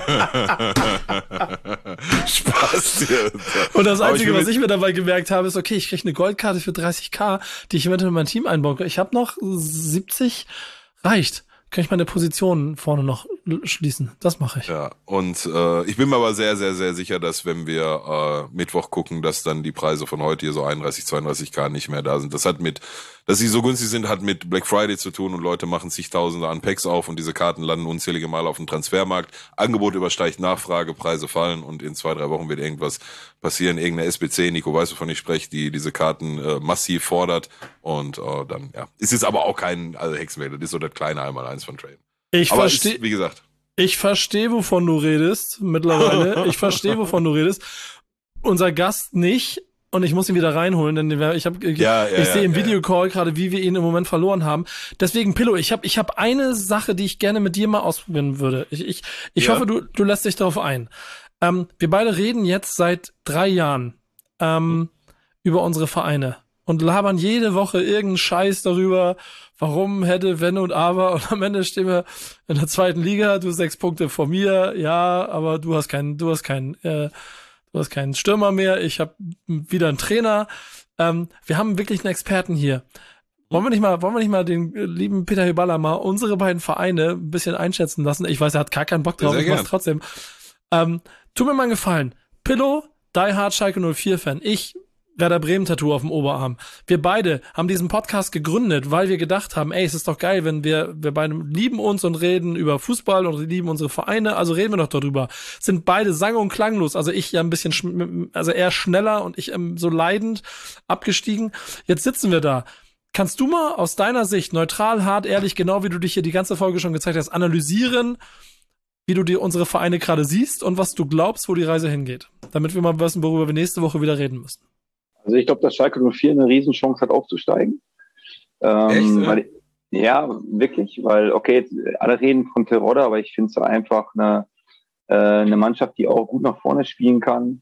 Spaß dir. Und das Einzige, ich was ich mir dabei gemerkt habe, ist, okay, ich kriege eine Goldkarte für dreißigtausend, die ich eventuell in mein Team einbauen kann. Ich habe noch siebzig, reicht. Kann ich meine Position vorne noch schließen. Das mache ich. Ja, und äh, ich bin mir aber sehr, sehr, sehr sicher, dass wenn wir äh, Mittwoch gucken, dass dann die Preise von heute hier so einunddreißig, zweiunddreißig K nicht mehr da sind. Das hat mit, dass sie so günstig sind, hat mit Black Friday zu tun und Leute machen zigtausende an Packs auf und diese Karten landen unzählige Mal auf dem Transfermarkt. Angebot übersteigt Nachfrage, Preise fallen und in zwei, drei Wochen wird irgendwas passieren. Irgendeine S B C, Nico weiß, wovon ich spreche, die diese Karten äh, massiv fordert und äh, dann, ja. Es ist aber auch kein also Hexenwerk, das ist so das kleine Einmaleins von Trade. Ich verstehe, wie gesagt. Ich verstehe, wovon du redest, mittlerweile. Ich verstehe, wovon du redest. Unser Gast nicht. Und ich muss ihn wieder reinholen, denn ich habe, ja, ja, ich sehe ja, im ja, Videocall gerade, wie wir ihn im Moment verloren haben. Deswegen, Pillow, ich habe, ich habe eine Sache, die ich gerne mit dir mal ausprobieren würde. Ich, ich, ich ja. hoffe, du, du lässt dich darauf ein. Ähm, wir beide reden jetzt seit drei Jahren ähm, mhm. über unsere Vereine und labern jede Woche irgendeinen Scheiß darüber, warum hätte, wenn und aber. Und am Ende stehen wir in der zweiten Liga. Du sechs Punkte vor mir, ja, aber du hast keinen, du hast keinen. Äh, Du hast keinen Stürmer mehr, ich habe wieder einen Trainer. Ähm, wir haben wirklich einen Experten hier. Wollen wir nicht mal, wollen wir nicht mal den lieben Peter Hyballa mal unsere beiden Vereine ein bisschen einschätzen lassen? Ich weiß, er hat gar keinen Bock drauf, ich mach's trotzdem. Ähm, tu mir mal einen Gefallen. Pillow, Die Hard Schalke null vier Fan. Ich, Werder Bremen Tattoo auf dem Oberarm. Wir beide haben diesen Podcast gegründet, weil wir gedacht haben, ey, es ist doch geil, wenn wir, wir beide lieben uns und reden über Fußball und lieben unsere Vereine, also reden wir doch darüber. Sind beide sang- und klanglos, also ich ja ein bisschen, sch- also eher schneller und ich ähm, so leidend abgestiegen. Jetzt sitzen wir da. Kannst du mal aus deiner Sicht neutral, hart, ehrlich, genau wie du dich hier die ganze Folge schon gezeigt hast, analysieren, wie du dir unsere Vereine gerade siehst und was du glaubst, wo die Reise hingeht? Damit wir mal wissen, worüber wir nächste Woche wieder reden müssen. Also ich glaube, dass Schalke null vier eine Riesenchance hat, aufzusteigen. Ähm, Echt, weil, ja, wirklich, weil, okay, jetzt, alle reden von Terodde, aber ich finde es einfach eine, äh, eine Mannschaft, die auch gut nach vorne spielen kann.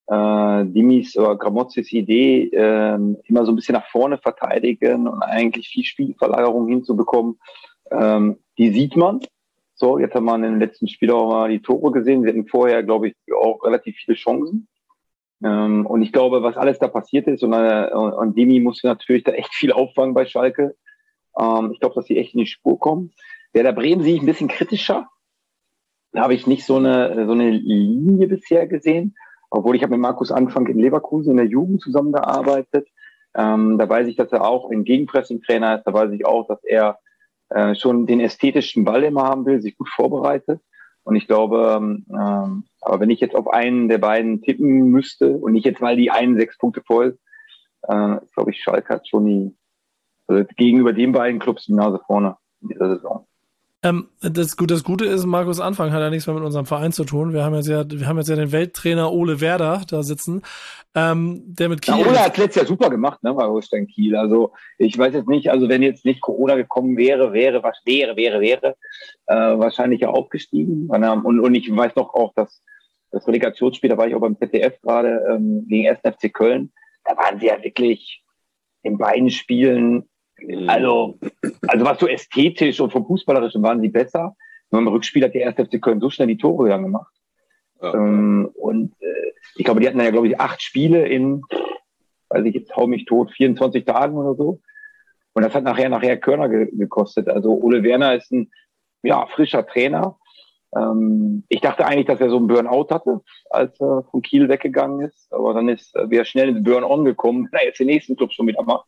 Äh, Dimis oder Gramotzis Idee, äh, immer so ein bisschen nach vorne verteidigen und eigentlich viel Spielverlagerung hinzubekommen, ähm, die sieht man. So, jetzt haben wir in den letzten Spielen auch mal die Tore gesehen. Wir hatten vorher, glaube ich, auch relativ viele Chancen. Ähm, und ich glaube, was alles da passiert ist, und, äh, und Demi musste natürlich da echt viel auffangen bei Schalke. Ähm, ich glaube, dass sie echt in die Spur kommen. Werder Bremen sehe ich ein bisschen kritischer. Da habe ich nicht so eine, so eine Linie bisher gesehen. Obwohl ich habe mit Markus Anfang in Leverkusen in der Jugend zusammengearbeitet. Ähm, da weiß ich, dass er auch ein Gegenpressing-Trainer ist. Da weiß ich auch, dass er äh, schon den ästhetischen Ball immer haben will, sich gut vorbereitet. Und ich glaube, ähm, aber wenn ich jetzt auf einen der beiden tippen müsste und nicht jetzt mal die einen sechs Punkte voll, äh, glaube ich, Schalke hat schon die, also gegenüber den beiden Clubs die Nase vorne in dieser Saison. Ähm, das, das Gute ist, Markus Anfang hat ja nichts mehr mit unserem Verein zu tun. Wir haben jetzt ja, wir haben jetzt ja den Welttrainer Ole Werder da sitzen, ähm, der mit Kiel. Ja, Ole hat letztes Jahr super gemacht, ne, bei Holstein Kiel. Also ich weiß jetzt nicht, also wenn jetzt nicht Corona gekommen wäre, wäre was wäre, wäre, wäre äh, wahrscheinlich ja aufgestiegen. Und, und ich weiß noch auch, dass das Relegationsspiel, da war ich auch beim Z D F gerade ähm, gegen ersten F C Köln. Da waren sie ja wirklich in beiden Spielen. Also, also was so ästhetisch und vom Fußballerischen waren sie besser. Nur im Rückspiel hat der erste F C Köln so schnell die Tore dann gemacht. Ja. Ähm, und äh, ich glaube, die hatten ja, glaube ich, acht Spiele in, weiß ich jetzt, hau mich tot, vierundzwanzig Tagen oder so. Und das hat nachher nachher Körner ge- gekostet. Also Ole Werner ist ein ja frischer Trainer. Ähm, ich dachte eigentlich, dass er so einen Burnout hatte, als er von Kiel weggegangen ist. Aber dann ist er wieder schnell ins Burn-on gekommen, wenn er jetzt den nächsten Club schon wieder macht.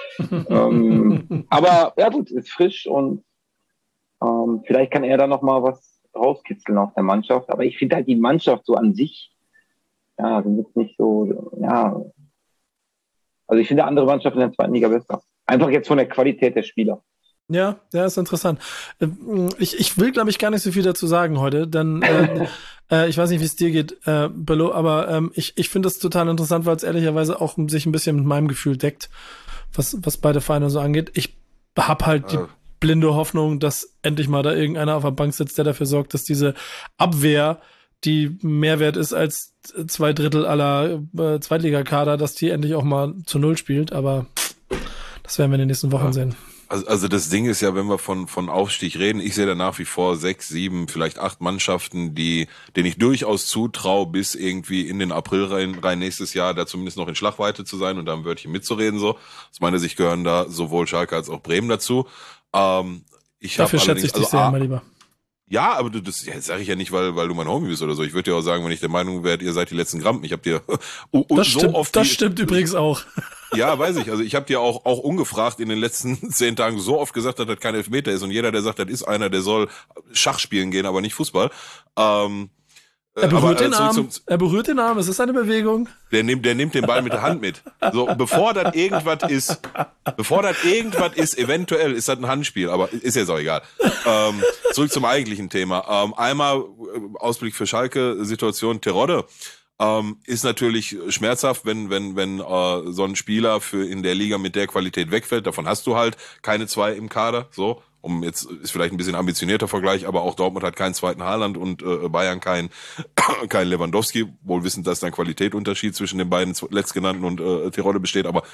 ähm, aber ja gut, ist frisch und ähm, vielleicht kann er da noch mal was rauskitzeln aus der Mannschaft. Aber ich finde halt die Mannschaft so an sich, ja, sind jetzt nicht so, ja. Also ich finde andere Mannschaften in der zweiten Liga besser. Einfach jetzt von der Qualität der Spieler. Ja, ja, ist interessant. Ich, ich will, glaube ich, gar nicht so viel dazu sagen heute, denn äh, äh, ich weiß nicht, wie es dir geht, äh, Bello, aber ähm, ich, ich finde das total interessant, weil es ehrlicherweise auch sich ein bisschen mit meinem Gefühl deckt, was, was beide Vereine so angeht. Ich habe halt die blinde Hoffnung, dass endlich mal da irgendeiner auf der Bank sitzt, der dafür sorgt, dass diese Abwehr, die mehr wert ist als zwei Drittel aller äh, Zweitligakader, dass die endlich auch mal zu Null spielt, aber das Das werden wir in den nächsten Wochen ja. sehen. Also, also das Ding ist ja, wenn wir von von Aufstieg reden, ich sehe da nach wie vor sechs, sieben, vielleicht acht Mannschaften, die denen ich durchaus zutraue, bis irgendwie in den April rein, rein nächstes Jahr da zumindest noch in Schlagweite zu sein und da ein Wörtchen mitzureden. So aus meiner Sicht gehören da sowohl Schalke als auch Bremen dazu. Ähm, ich Dafür schätze ich dich also, sehr, mein Lieber. Ja, aber das ja, sage ich ja nicht, weil weil du mein Homie bist oder so. Ich würde dir auch sagen, wenn ich der Meinung wäre, ihr seid die letzten Grampen. Ich habe dir und das so stimmt, oft das die, stimmt übrigens auch. Ja, weiß ich. Also ich habe dir auch auch ungefragt in den letzten zehn Tagen so oft gesagt, dass das kein Elfmeter ist und jeder, der sagt, das ist einer, der soll Schach spielen gehen, aber nicht Fußball. Ähm, Er berührt aber, den äh, Arm. Zum, er berührt den Arm. Es ist eine Bewegung. Der nimmt, der nimmt den Ball mit der Hand mit. So, bevor das irgendwas ist, bevor das irgendwas ist, eventuell ist das ein Handspiel, aber ist jetzt auch egal. Ähm, zurück zum eigentlichen Thema. Ähm, einmal Ausblick für Schalke, Situation Terodde. Ähm, ist natürlich schmerzhaft, wenn wenn wenn äh, so ein Spieler für in der Liga mit der Qualität wegfällt. Davon hast du halt keine zwei im Kader. So, um jetzt ist vielleicht ein bisschen ambitionierter Vergleich, aber auch Dortmund hat keinen zweiten Haaland und äh, Bayern keinen kein Lewandowski. Wohl wissend, dass da ein Qualitätsunterschied zwischen den beiden letztgenannten und äh, Terodde besteht, aber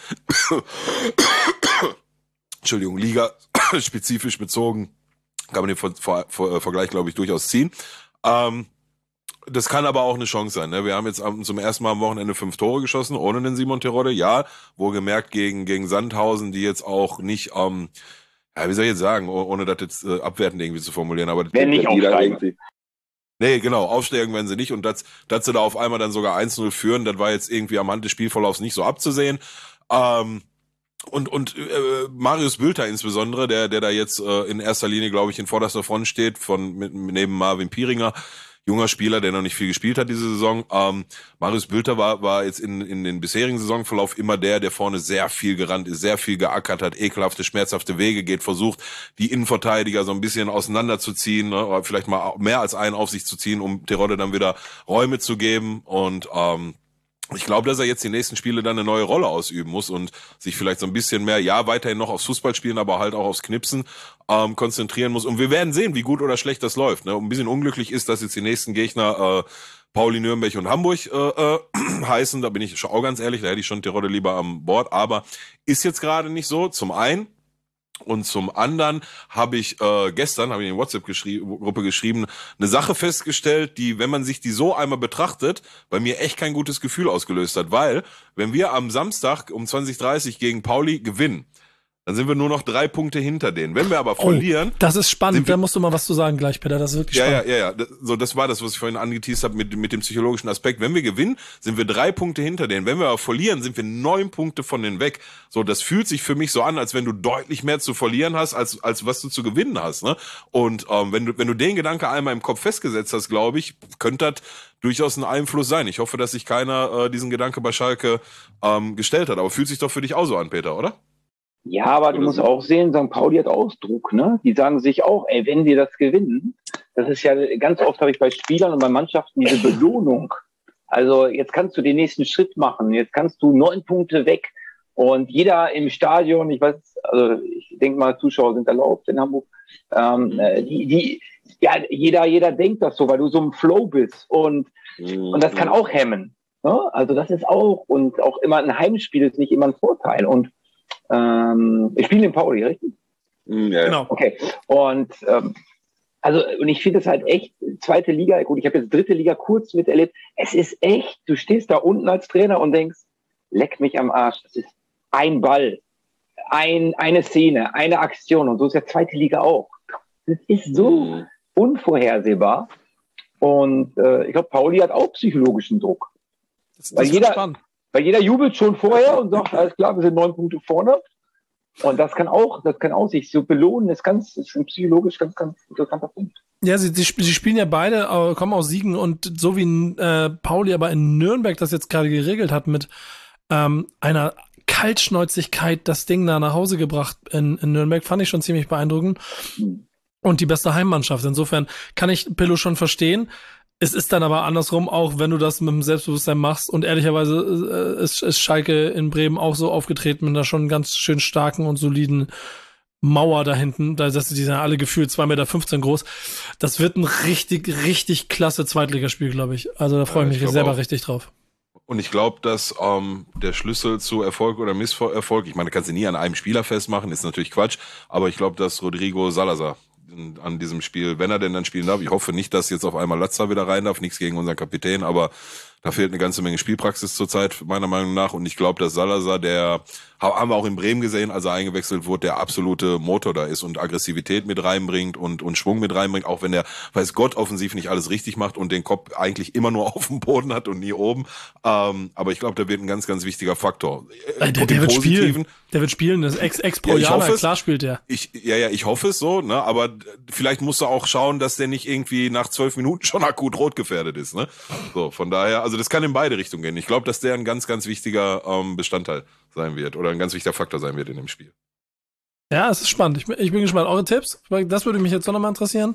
Entschuldigung, Liga spezifisch bezogen kann man den Ver Ver Ver Vergleich, glaube ich, durchaus ziehen. Ähm, Das kann aber auch eine Chance sein. Ne? Wir haben jetzt zum ersten Mal am Wochenende fünf Tore geschossen, ohne den Simon Terodde. Ja, wohlgemerkt gegen gegen Sandhausen, die jetzt auch nicht, ähm, ja, wie soll ich jetzt sagen, ohne das jetzt äh, abwertend irgendwie zu formulieren. Aber wenn nicht aufsteigen. Nee, genau, aufsteigen werden sie nicht. Und dass, dass sie da auf einmal dann sogar eins null führen, das war jetzt irgendwie am Hand des Spielverlaufs nicht so abzusehen. Ähm, Und und äh, Marius Bülter insbesondere, der der da jetzt äh, in erster Linie, glaube ich, in vorderster Front steht, von mit, neben Marvin Pieringer, junger Spieler, der noch nicht viel gespielt hat diese Saison. Ähm, Marius Bülter war war jetzt in in den bisherigen Saisonverlauf immer der, der vorne sehr viel gerannt ist, sehr viel geackert hat, ekelhafte, schmerzhafte Wege geht, versucht, die Innenverteidiger so ein bisschen auseinanderzuziehen, ne, oder vielleicht mal mehr als einen auf sich zu ziehen, um Terodde dann wieder Räume zu geben. Und ähm, ich glaube, dass er jetzt die nächsten Spiele dann eine neue Rolle ausüben muss und sich vielleicht so ein bisschen mehr, ja, weiterhin noch aufs Fußballspielen, aber halt auch aufs Knipsen ähm, konzentrieren muss. Und wir werden sehen, wie gut oder schlecht das läuft. Ne? Und ein bisschen unglücklich ist, dass jetzt die nächsten Gegner äh, Pauli, Nürnberg und Hamburg äh, äh, heißen. Da bin ich auch ganz ehrlich, da hätte ich schon Terodde lieber an Bord. Aber ist jetzt gerade nicht so. Zum einen. Und zum anderen habe ich äh, gestern, habe ich in der WhatsApp-Gruppe geschrieben, eine Sache festgestellt, die, wenn man sich die so einmal betrachtet, bei mir echt kein gutes Gefühl ausgelöst hat. Weil, wenn wir am Samstag um zwanzig Uhr dreißig gegen Pauli gewinnen, dann sind wir nur noch drei Punkte hinter denen. Wenn wir aber verlieren... Oh, das ist spannend, da musst du mal was zu sagen gleich, Peter, das ist wirklich ja, spannend. Ja, ja, ja, so, das war das, was ich vorhin angeteased habe mit, mit dem psychologischen Aspekt. Wenn wir gewinnen, sind wir drei Punkte hinter denen. Wenn wir aber verlieren, sind wir neun Punkte von denen weg. So, das fühlt sich für mich so an, als wenn du deutlich mehr zu verlieren hast, als als was du zu gewinnen hast. Ne? Und ähm, wenn du wenn du den Gedanke einmal im Kopf festgesetzt hast, glaube ich, könnte das durchaus ein Einfluss sein. Ich hoffe, dass sich keiner äh, diesen Gedanke bei Schalke ähm, gestellt hat. Aber fühlt sich doch für dich auch so an, Peter, oder? Ja, aber du musst auch sehen, Sankt Pauli hat Ausdruck, ne? Die sagen sich auch, ey, wenn wir das gewinnen, das ist ja ganz oft, habe ich bei Spielern und bei Mannschaften diese Belohnung. Also jetzt kannst du den nächsten Schritt machen, jetzt kannst du neun Punkte weg und jeder im Stadion, ich weiß, also ich denke mal, Zuschauer sind erlaubt in Hamburg, ähm, die, die, ja, jeder, jeder denkt das so, weil du so im Flow bist und, mhm. und das kann auch hemmen. Ne? Also das ist auch, und auch immer ein Heimspiel ist nicht immer ein Vorteil und Ähm, ich spiele in Pauli, richtig? Ja, genau. Okay. Und ähm, also und ich finde es halt echt, zweite Liga, gut, ich habe jetzt dritte Liga kurz miterlebt, es ist echt, du stehst da unten als Trainer und denkst, leck mich am Arsch, das ist ein Ball, ein, eine Szene, eine Aktion und so ist ja zweite Liga auch. Das ist so mhm. unvorhersehbar und äh, ich glaube, Pauli hat auch psychologischen Druck. Das, das weil jeder spannend. Weil jeder jubelt schon vorher und sagt, alles klar, wir sind neun Punkte vorne. Und das kann auch, das kann auch sich so belohnen. Das ist ganz, das ist ein psychologisch ganz, ganz interessanter Punkt. Ja, sie, sie, sie spielen ja beide, äh, kommen aus Siegen und so wie äh, Pauli aber in Nürnberg das jetzt gerade geregelt hat mit ähm, einer Kaltschnäuzigkeit das Ding da nach Hause gebracht in, in Nürnberg, fand ich schon ziemlich beeindruckend. Mhm. Und die beste Heimmannschaft. Insofern kann ich Pillow schon verstehen. Es ist dann aber andersrum auch, wenn du das mit dem Selbstbewusstsein machst und ehrlicherweise äh, ist, ist Schalke in Bremen auch so aufgetreten mit einer schon ganz schön starken und soliden Mauer da hinten, da sind die ja alle gefühlt zwei Meter fünfzehn groß. Das wird ein richtig, richtig klasse Zweitligaspiel, glaube ich. Also da freue ich ja, mich ich selber auch. richtig drauf. Und ich glaube, dass ähm, der Schlüssel zu Erfolg oder Misserfolg, ich meine, kannst du nie an einem Spieler festmachen, ist natürlich Quatsch, aber ich glaube, dass Rodrigo Salazar an diesem Spiel, wenn er denn dann spielen darf, ich hoffe nicht, dass jetzt auf einmal Latza wieder rein darf, nichts gegen unseren Kapitän, aber da fehlt eine ganze Menge Spielpraxis zurzeit, meiner Meinung nach. Und ich glaube, dass Salazar, der, haben wir auch in Bremen gesehen, als er eingewechselt wurde, der absolute Motor da ist und Aggressivität mit reinbringt und, und Schwung mit reinbringt, auch wenn der, weiß Gott, offensiv nicht alles richtig macht und den Kopf eigentlich immer nur auf dem Boden hat und nie oben. Ähm, aber ich glaube, der wird ein ganz, ganz wichtiger Faktor. Äh, der, der wird spielen. Der wird spielen, das ist ex, ex pro ja, Jahr, klar spielt der. Ich, ja, ja, ich hoffe es so, ne, aber vielleicht musst du auch schauen, dass der nicht irgendwie nach zwölf Minuten schon akut rot gefährdet ist, ne. So, von daher, also das kann in beide Richtungen gehen. Ich glaube, dass der ein ganz, ganz wichtiger ähm, Bestandteil sein wird oder ein ganz wichtiger Faktor sein wird in dem Spiel. Ja, es ist spannend. Ich bin, ich bin gespannt. Eure Tipps? Das würde mich jetzt noch mal interessieren.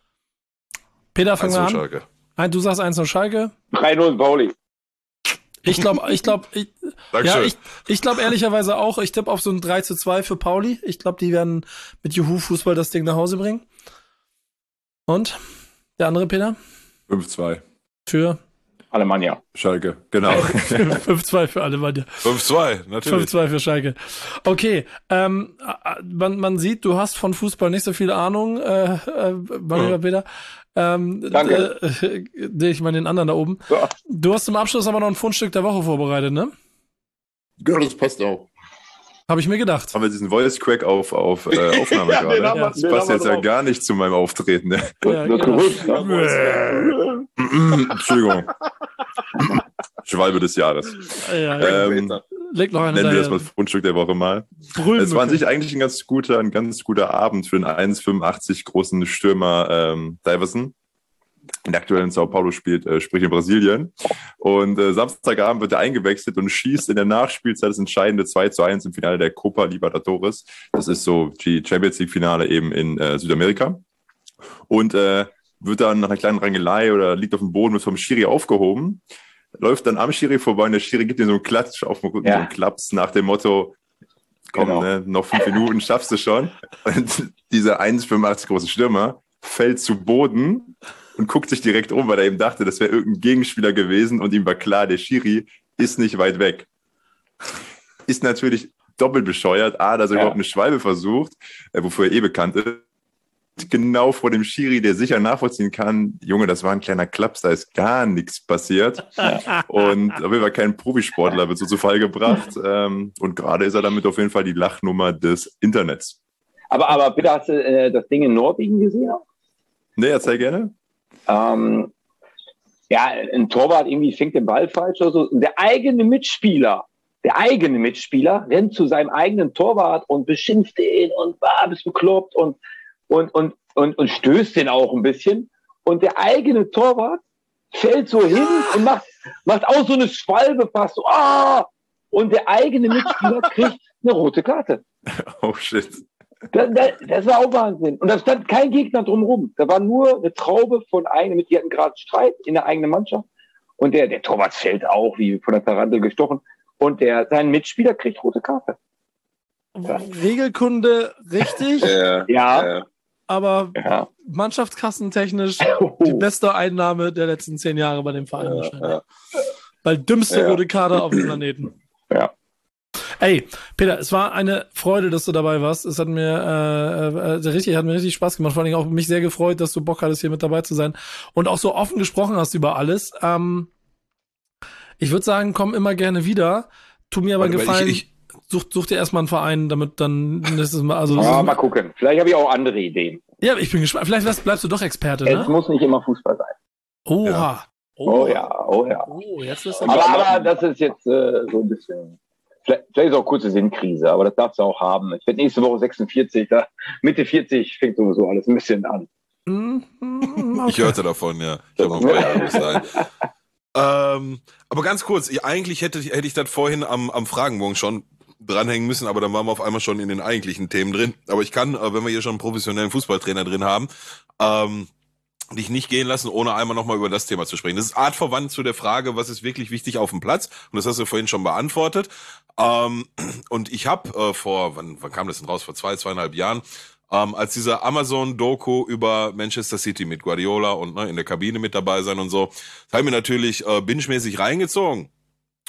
Peter, fang mal an. Schalke. Ein, du sagst eins null Schalke. drei null Pauli. Ich glaube, ich glaube, ich, ja, ich, ich glaube ehrlicherweise auch, ich tippe auf so ein drei zu zwei für Pauli. Ich glaube, die werden mit Juhu-Fußball das Ding nach Hause bringen. Und? Der andere, Peter? fünf zwei. Für? Alemannia. Schalke, genau. fünf zwei für Alemannia. fünf zwei, natürlich. fünf zwei für Schalke. Okay, ähm, man, man sieht, du hast von Fußball nicht so viel Ahnung, äh, äh, mein lieber Peter. Ähm, Danke. Äh, ich meine den anderen da oben. Ja. Du hast zum Abschluss aber noch ein Fundstück der Woche vorbereitet, ne? Ja, das passt auch. Habe ich mir gedacht. Haben wir diesen Voice-Crack auf, auf äh, Aufnahme ja, gerade? Ja. Das passt jetzt ja drauf. Gar nicht zu meinem Auftreten. Ne? Ja, genau. Entschuldigung. Schwalbe des Jahres. Ja, ähm, Leg noch eine nennen wir das mal Fundstück der Woche mal. Brüllen es war an sich eigentlich ein ganz guter, ein ganz guter Abend für den eins Komma fünfundachtzig großen Stürmer ähm, Daverson. In der aktuellen Sao Paulo spielt, äh, sprich in Brasilien. Und äh, Samstagabend wird er eingewechselt und schießt in der Nachspielzeit das entscheidende zwei zu eins im Finale der Copa Libertadores. Das ist so die Champions League Finale eben in äh, Südamerika. Und äh, wird dann nach einer kleinen Rangelei oder liegt auf dem Boden, wird vom Schiri aufgehoben, läuft dann am Schiri vorbei und der Schiri gibt ihm so einen Klatsch auf den Rücken, ja. so einen Klaps nach dem Motto, komm, genau. ne, noch fünf Minuten schaffst du schon. Und dieser eins Komma fünfundachtzig große Stürmer fällt zu Boden und guckt sich direkt um, weil er eben dachte, das wäre irgendein Gegenspieler gewesen und ihm war klar, der Schiri ist nicht weit weg. Ist natürlich doppelt bescheuert. A, dass er ja. überhaupt eine Schwalbe versucht, äh, wofür er eh bekannt ist. Genau vor dem Schiri, der sicher nachvollziehen kann, Junge, das war ein kleiner Klaps, da ist gar nichts passiert. Und auf jeden Fall kein Profisportler wird so zu Fall gebracht. Ähm, und gerade ist er damit auf jeden Fall die Lachnummer des Internets. Aber, aber bitte, hast du äh, das Ding in Norwegen gesehen? Nee, erzähl gerne. Ähm, ja, ein Torwart irgendwie fängt den Ball falsch oder so. Und der eigene Mitspieler, der eigene Mitspieler rennt zu seinem eigenen Torwart und beschimpft ihn und ah, bist bekloppt und, und, und, und, und stößt den auch ein bisschen. Und der eigene Torwart fällt so hin und macht, macht auch so eine Schwalbe fast so, ah! Und der eigene Mitspieler kriegt eine rote Karte. Oh shit. Das, das, das war auch Wahnsinn. Und da stand kein Gegner drumherum. Da war nur eine Traube von eigenen, die hatten gerade Streit in der eigenen Mannschaft. Und der, der Torwart fällt auch, wie von der Tarantel gestochen. Und der, sein Mitspieler kriegt rote Karte. Ja. Regelkunde richtig. ja. ja. Aber ja. Mannschaftskassentechnisch die beste Einnahme der letzten zehn Jahre bei dem Verein wahrscheinlich. Ja. Weil dümmste ja. rote Karte auf dem Planeten. Ja. Ey, Peter, es war eine Freude, dass du dabei warst. Es hat mir äh, äh, richtig, hat mir richtig Spaß gemacht. Vor allem auch mich sehr gefreut, dass du Bock hattest, hier mit dabei zu sein und auch so offen gesprochen hast über alles. Ähm, ich würde sagen, komm immer gerne wieder. Tu mir aber einen Gefallen. Ich, ich, such, such dir erstmal einen Verein, damit dann nächstes Mal. Also ja, mal gucken. Vielleicht habe ich auch andere Ideen. Ja, ich bin gespannt. Vielleicht bleibst, bleibst du doch Experte, ne? Es muss nicht immer Fußball sein. Oha. Ja. Oh, oh ja, oh ja. Oh, jetzt ist aber, aber das ist jetzt äh, so ein bisschen. Vielleicht, vielleicht ist auch kurze Sinnkrise, aber das darfst du auch haben. Ich werde nächste Woche sechsundvierzig, da Mitte vierzig fängt sowieso alles ein bisschen an. Okay. Ich hörte davon, ja. Ich habe noch ein paar Jahre bis dahin. ähm, aber ganz kurz, ich, eigentlich hätte, hätte ich das vorhin am, am Fragenbogen schon dranhängen müssen, aber dann waren wir auf einmal schon in den eigentlichen Themen drin. Aber ich kann, wenn wir hier schon einen professionellen Fußballtrainer drin haben, ähm, dich nicht gehen lassen, ohne einmal nochmal über das Thema zu sprechen. Das ist artverwandt zu der Frage, was ist wirklich wichtig auf dem Platz? Und das hast du vorhin schon beantwortet. Ähm, und ich habe äh, vor, wann, wann kam das denn raus? Vor zwei, zweieinhalb Jahren, ähm, als dieser Amazon-Doku über Manchester City mit Guardiola und ne, in der Kabine mit dabei sein und so, das habe ich mir natürlich äh, binge-mäßig reingezogen.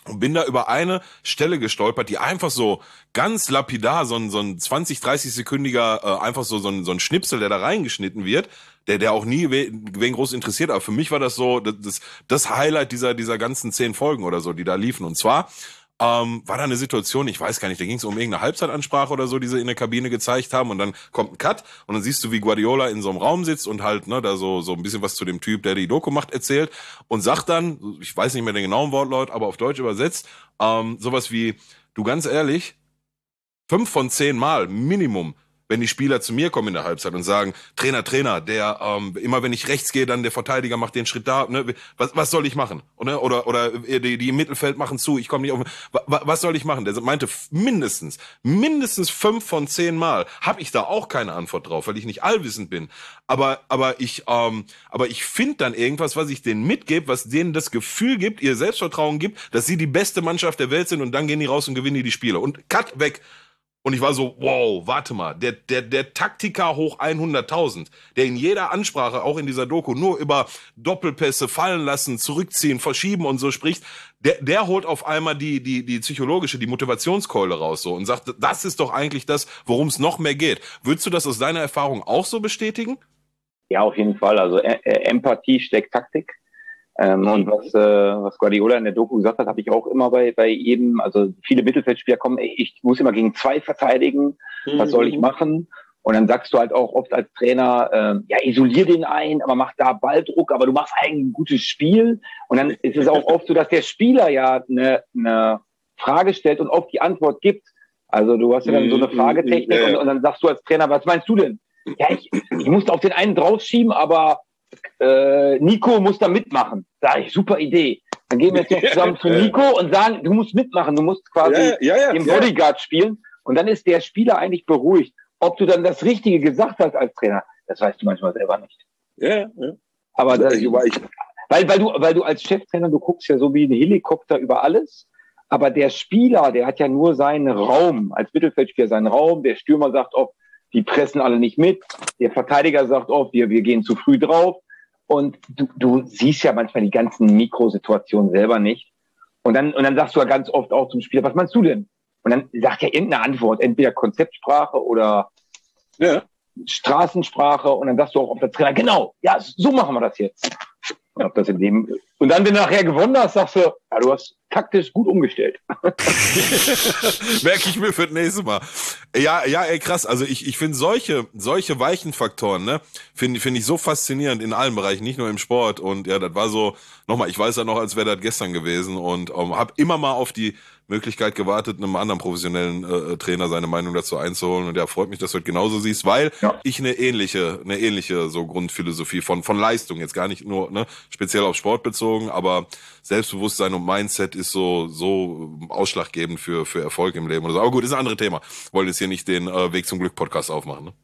Und bin da über eine Stelle gestolpert, die einfach so ganz lapidar, so ein, so ein zwanzig, dreißig sekündiger, äh, einfach so, so ein, so ein Schnipsel, der da reingeschnitten wird, der, der auch nie we wen groß interessiert. Aber für mich war das so, das, das Highlight dieser, dieser ganzen zehn Folgen oder so, die da liefen. Und zwar, Ähm, war da eine Situation, ich weiß gar nicht, da ging es um irgendeine Halbzeitansprache oder so, die sie in der Kabine gezeigt haben und dann kommt ein Cut und dann siehst du, wie Guardiola in so einem Raum sitzt und halt, ne, da so so ein bisschen was zu dem Typ, der die Doku macht, erzählt und sagt dann, ich weiß nicht mehr den genauen Wortlaut, aber auf Deutsch übersetzt, ähm, sowas wie, du ganz ehrlich, fünf von zehn Mal Minimum, wenn die Spieler zu mir kommen in der Halbzeit und sagen, Trainer, Trainer, der ähm, immer wenn ich rechts gehe, dann der Verteidiger macht den Schritt da, ne, was, was soll ich machen? Oder oder oder die, die im Mittelfeld machen zu, ich komme nicht auf. Was, was soll ich machen? Der meinte mindestens, mindestens fünf von zehn Mal. Habe ich da auch keine Antwort drauf, weil ich nicht allwissend bin. Aber aber ich ähm, aber ich finde dann irgendwas, was ich denen mitgebe, was denen das Gefühl gibt, ihr Selbstvertrauen gibt, dass sie die beste Mannschaft der Welt sind und dann gehen die raus und gewinnen die, die Spiele. Und cut weg. Und ich war so, wow, warte mal, der der der Taktiker hoch hunderttausend, der in jeder Ansprache, auch in dieser Doku, nur über Doppelpässe fallen lassen, zurückziehen, verschieben und so spricht, der der holt auf einmal die die die psychologische, die Motivationskeule raus so und sagt, das ist doch eigentlich das, worum es noch mehr geht. Würdest du das aus deiner Erfahrung auch so bestätigen? Ja, auf jeden Fall. Also äh, Empathie steckt Taktik. Ähm, und was, äh, was Guardiola in der Doku gesagt hat, habe ich auch immer bei, bei jedem, also viele Mittelfeldspieler kommen, ey, ich muss immer gegen zwei verteidigen, was soll ich machen? Und dann sagst du halt auch oft als Trainer, äh, ja, isolier den ein, aber mach da Balldruck, aber du machst eigentlich ein gutes Spiel. Und dann ist es auch oft so, dass der Spieler ja eine, eine Frage stellt und oft die Antwort gibt. Also du hast ja dann so eine Fragetechnik und, und dann sagst du als Trainer, was meinst du denn? Ja, ich, ich musste auf den einen draufschieben, aber Äh, Nico muss da mitmachen. Sag ich, super Idee. Dann gehen wir jetzt noch zusammen zu Nico und sagen, du musst mitmachen, du musst quasi ja, ja, ja, den Bodyguard ja. spielen. Und dann ist der Spieler eigentlich beruhigt. Ob du dann das Richtige gesagt hast als Trainer, das weißt du manchmal selber nicht. Ja, ja. Aber das, ich, weil, weil du, weil du als Cheftrainer, du guckst ja so wie ein Helikopter über alles. Aber der Spieler, der hat ja nur seinen Raum. Als Mittelfeldspieler seinen Raum. Der Stürmer sagt oft, die pressen alle nicht mit. Der Verteidiger sagt oft, wir, wir gehen zu früh drauf. Und du, du siehst ja manchmal die ganzen Mikrosituationen selber nicht. Und dann, und dann sagst du ja ganz oft auch zum Spieler, was meinst du denn? Und dann sagt er irgendeine Antwort, entweder Konzeptsprache oder ja. Straßensprache. Und dann sagst du auch auf der Trainer, genau, ja, so machen wir das jetzt. Ja, ob das in dem, und dann, wenn du nachher gewonnen hast, sagst du, ja, du hast taktisch gut umgestellt. Merke ich mir für das nächste Mal. Ja, ja, ey, krass. Also ich, ich finde solche, solche weichen Faktoren, ne, finde finde ich so faszinierend in allen Bereichen, nicht nur im Sport. Und ja, das war so, nochmal, ich weiß ja noch, als wäre das gestern gewesen und um, habe immer mal auf die Möglichkeit gewartet, einem anderen professionellen äh, Trainer seine Meinung dazu einzuholen. Und ja, freut mich, dass du das genauso siehst, weil ja. ich eine ähnliche, eine ähnliche so Grundphilosophie von von Leistung, jetzt gar nicht nur ne speziell auf Sport bezogen, aber Selbstbewusstsein und Mindset ist so so ausschlaggebend für für Erfolg im Leben oder so. Aber gut, ist ein anderes Thema. Wollen jetzt hier nicht den äh, Weg zum Glück Podcast aufmachen. Ne?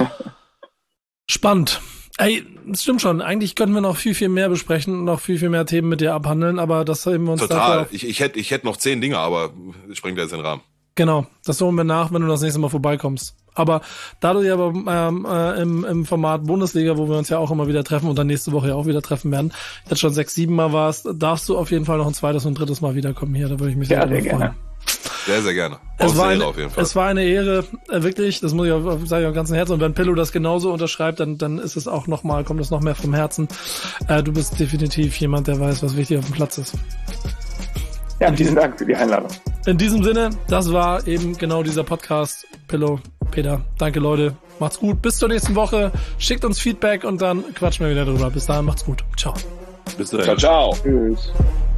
Spannend. Ey, das stimmt schon. Eigentlich könnten wir noch viel, viel mehr besprechen und noch viel, viel mehr Themen mit dir abhandeln, aber das haben wir uns Total. Ich, ich hätte ich hätte noch zehn Dinge, aber sprengt jetzt den Rahmen. Genau, das holen wir nach, wenn du das nächste Mal vorbeikommst. Aber da du ja ähm, äh, im, im Format Bundesliga, wo wir uns ja auch immer wieder treffen und dann nächste Woche ja auch wieder treffen werden, jetzt schon sechs, sieben Mal warst, darfst du auf jeden Fall noch ein zweites und drittes Mal wiederkommen hier. Da würde ich mich ja, sehr, sehr freuen. gerne. Sehr, sehr gerne. Es war, eine, auf jeden Fall. es war eine Ehre, äh, wirklich, das muss ich auch, sage ich auch ganzen Herzen. Und wenn Pillow das genauso unterschreibt, dann, dann ist es auch nochmal, kommt es noch mehr vom Herzen. Äh, du bist definitiv jemand, der weiß, was wichtig auf dem Platz ist. Ja, vielen Dank für die Einladung. In diesem Sinne, das war eben genau dieser Podcast. Pillow, Peter, danke Leute, macht's gut. Bis zur nächsten Woche. Schickt uns Feedback und dann quatschen wir wieder drüber. Bis dahin, macht's gut. Ciao. Bis dahin. Ciao, ciao. Tschüss.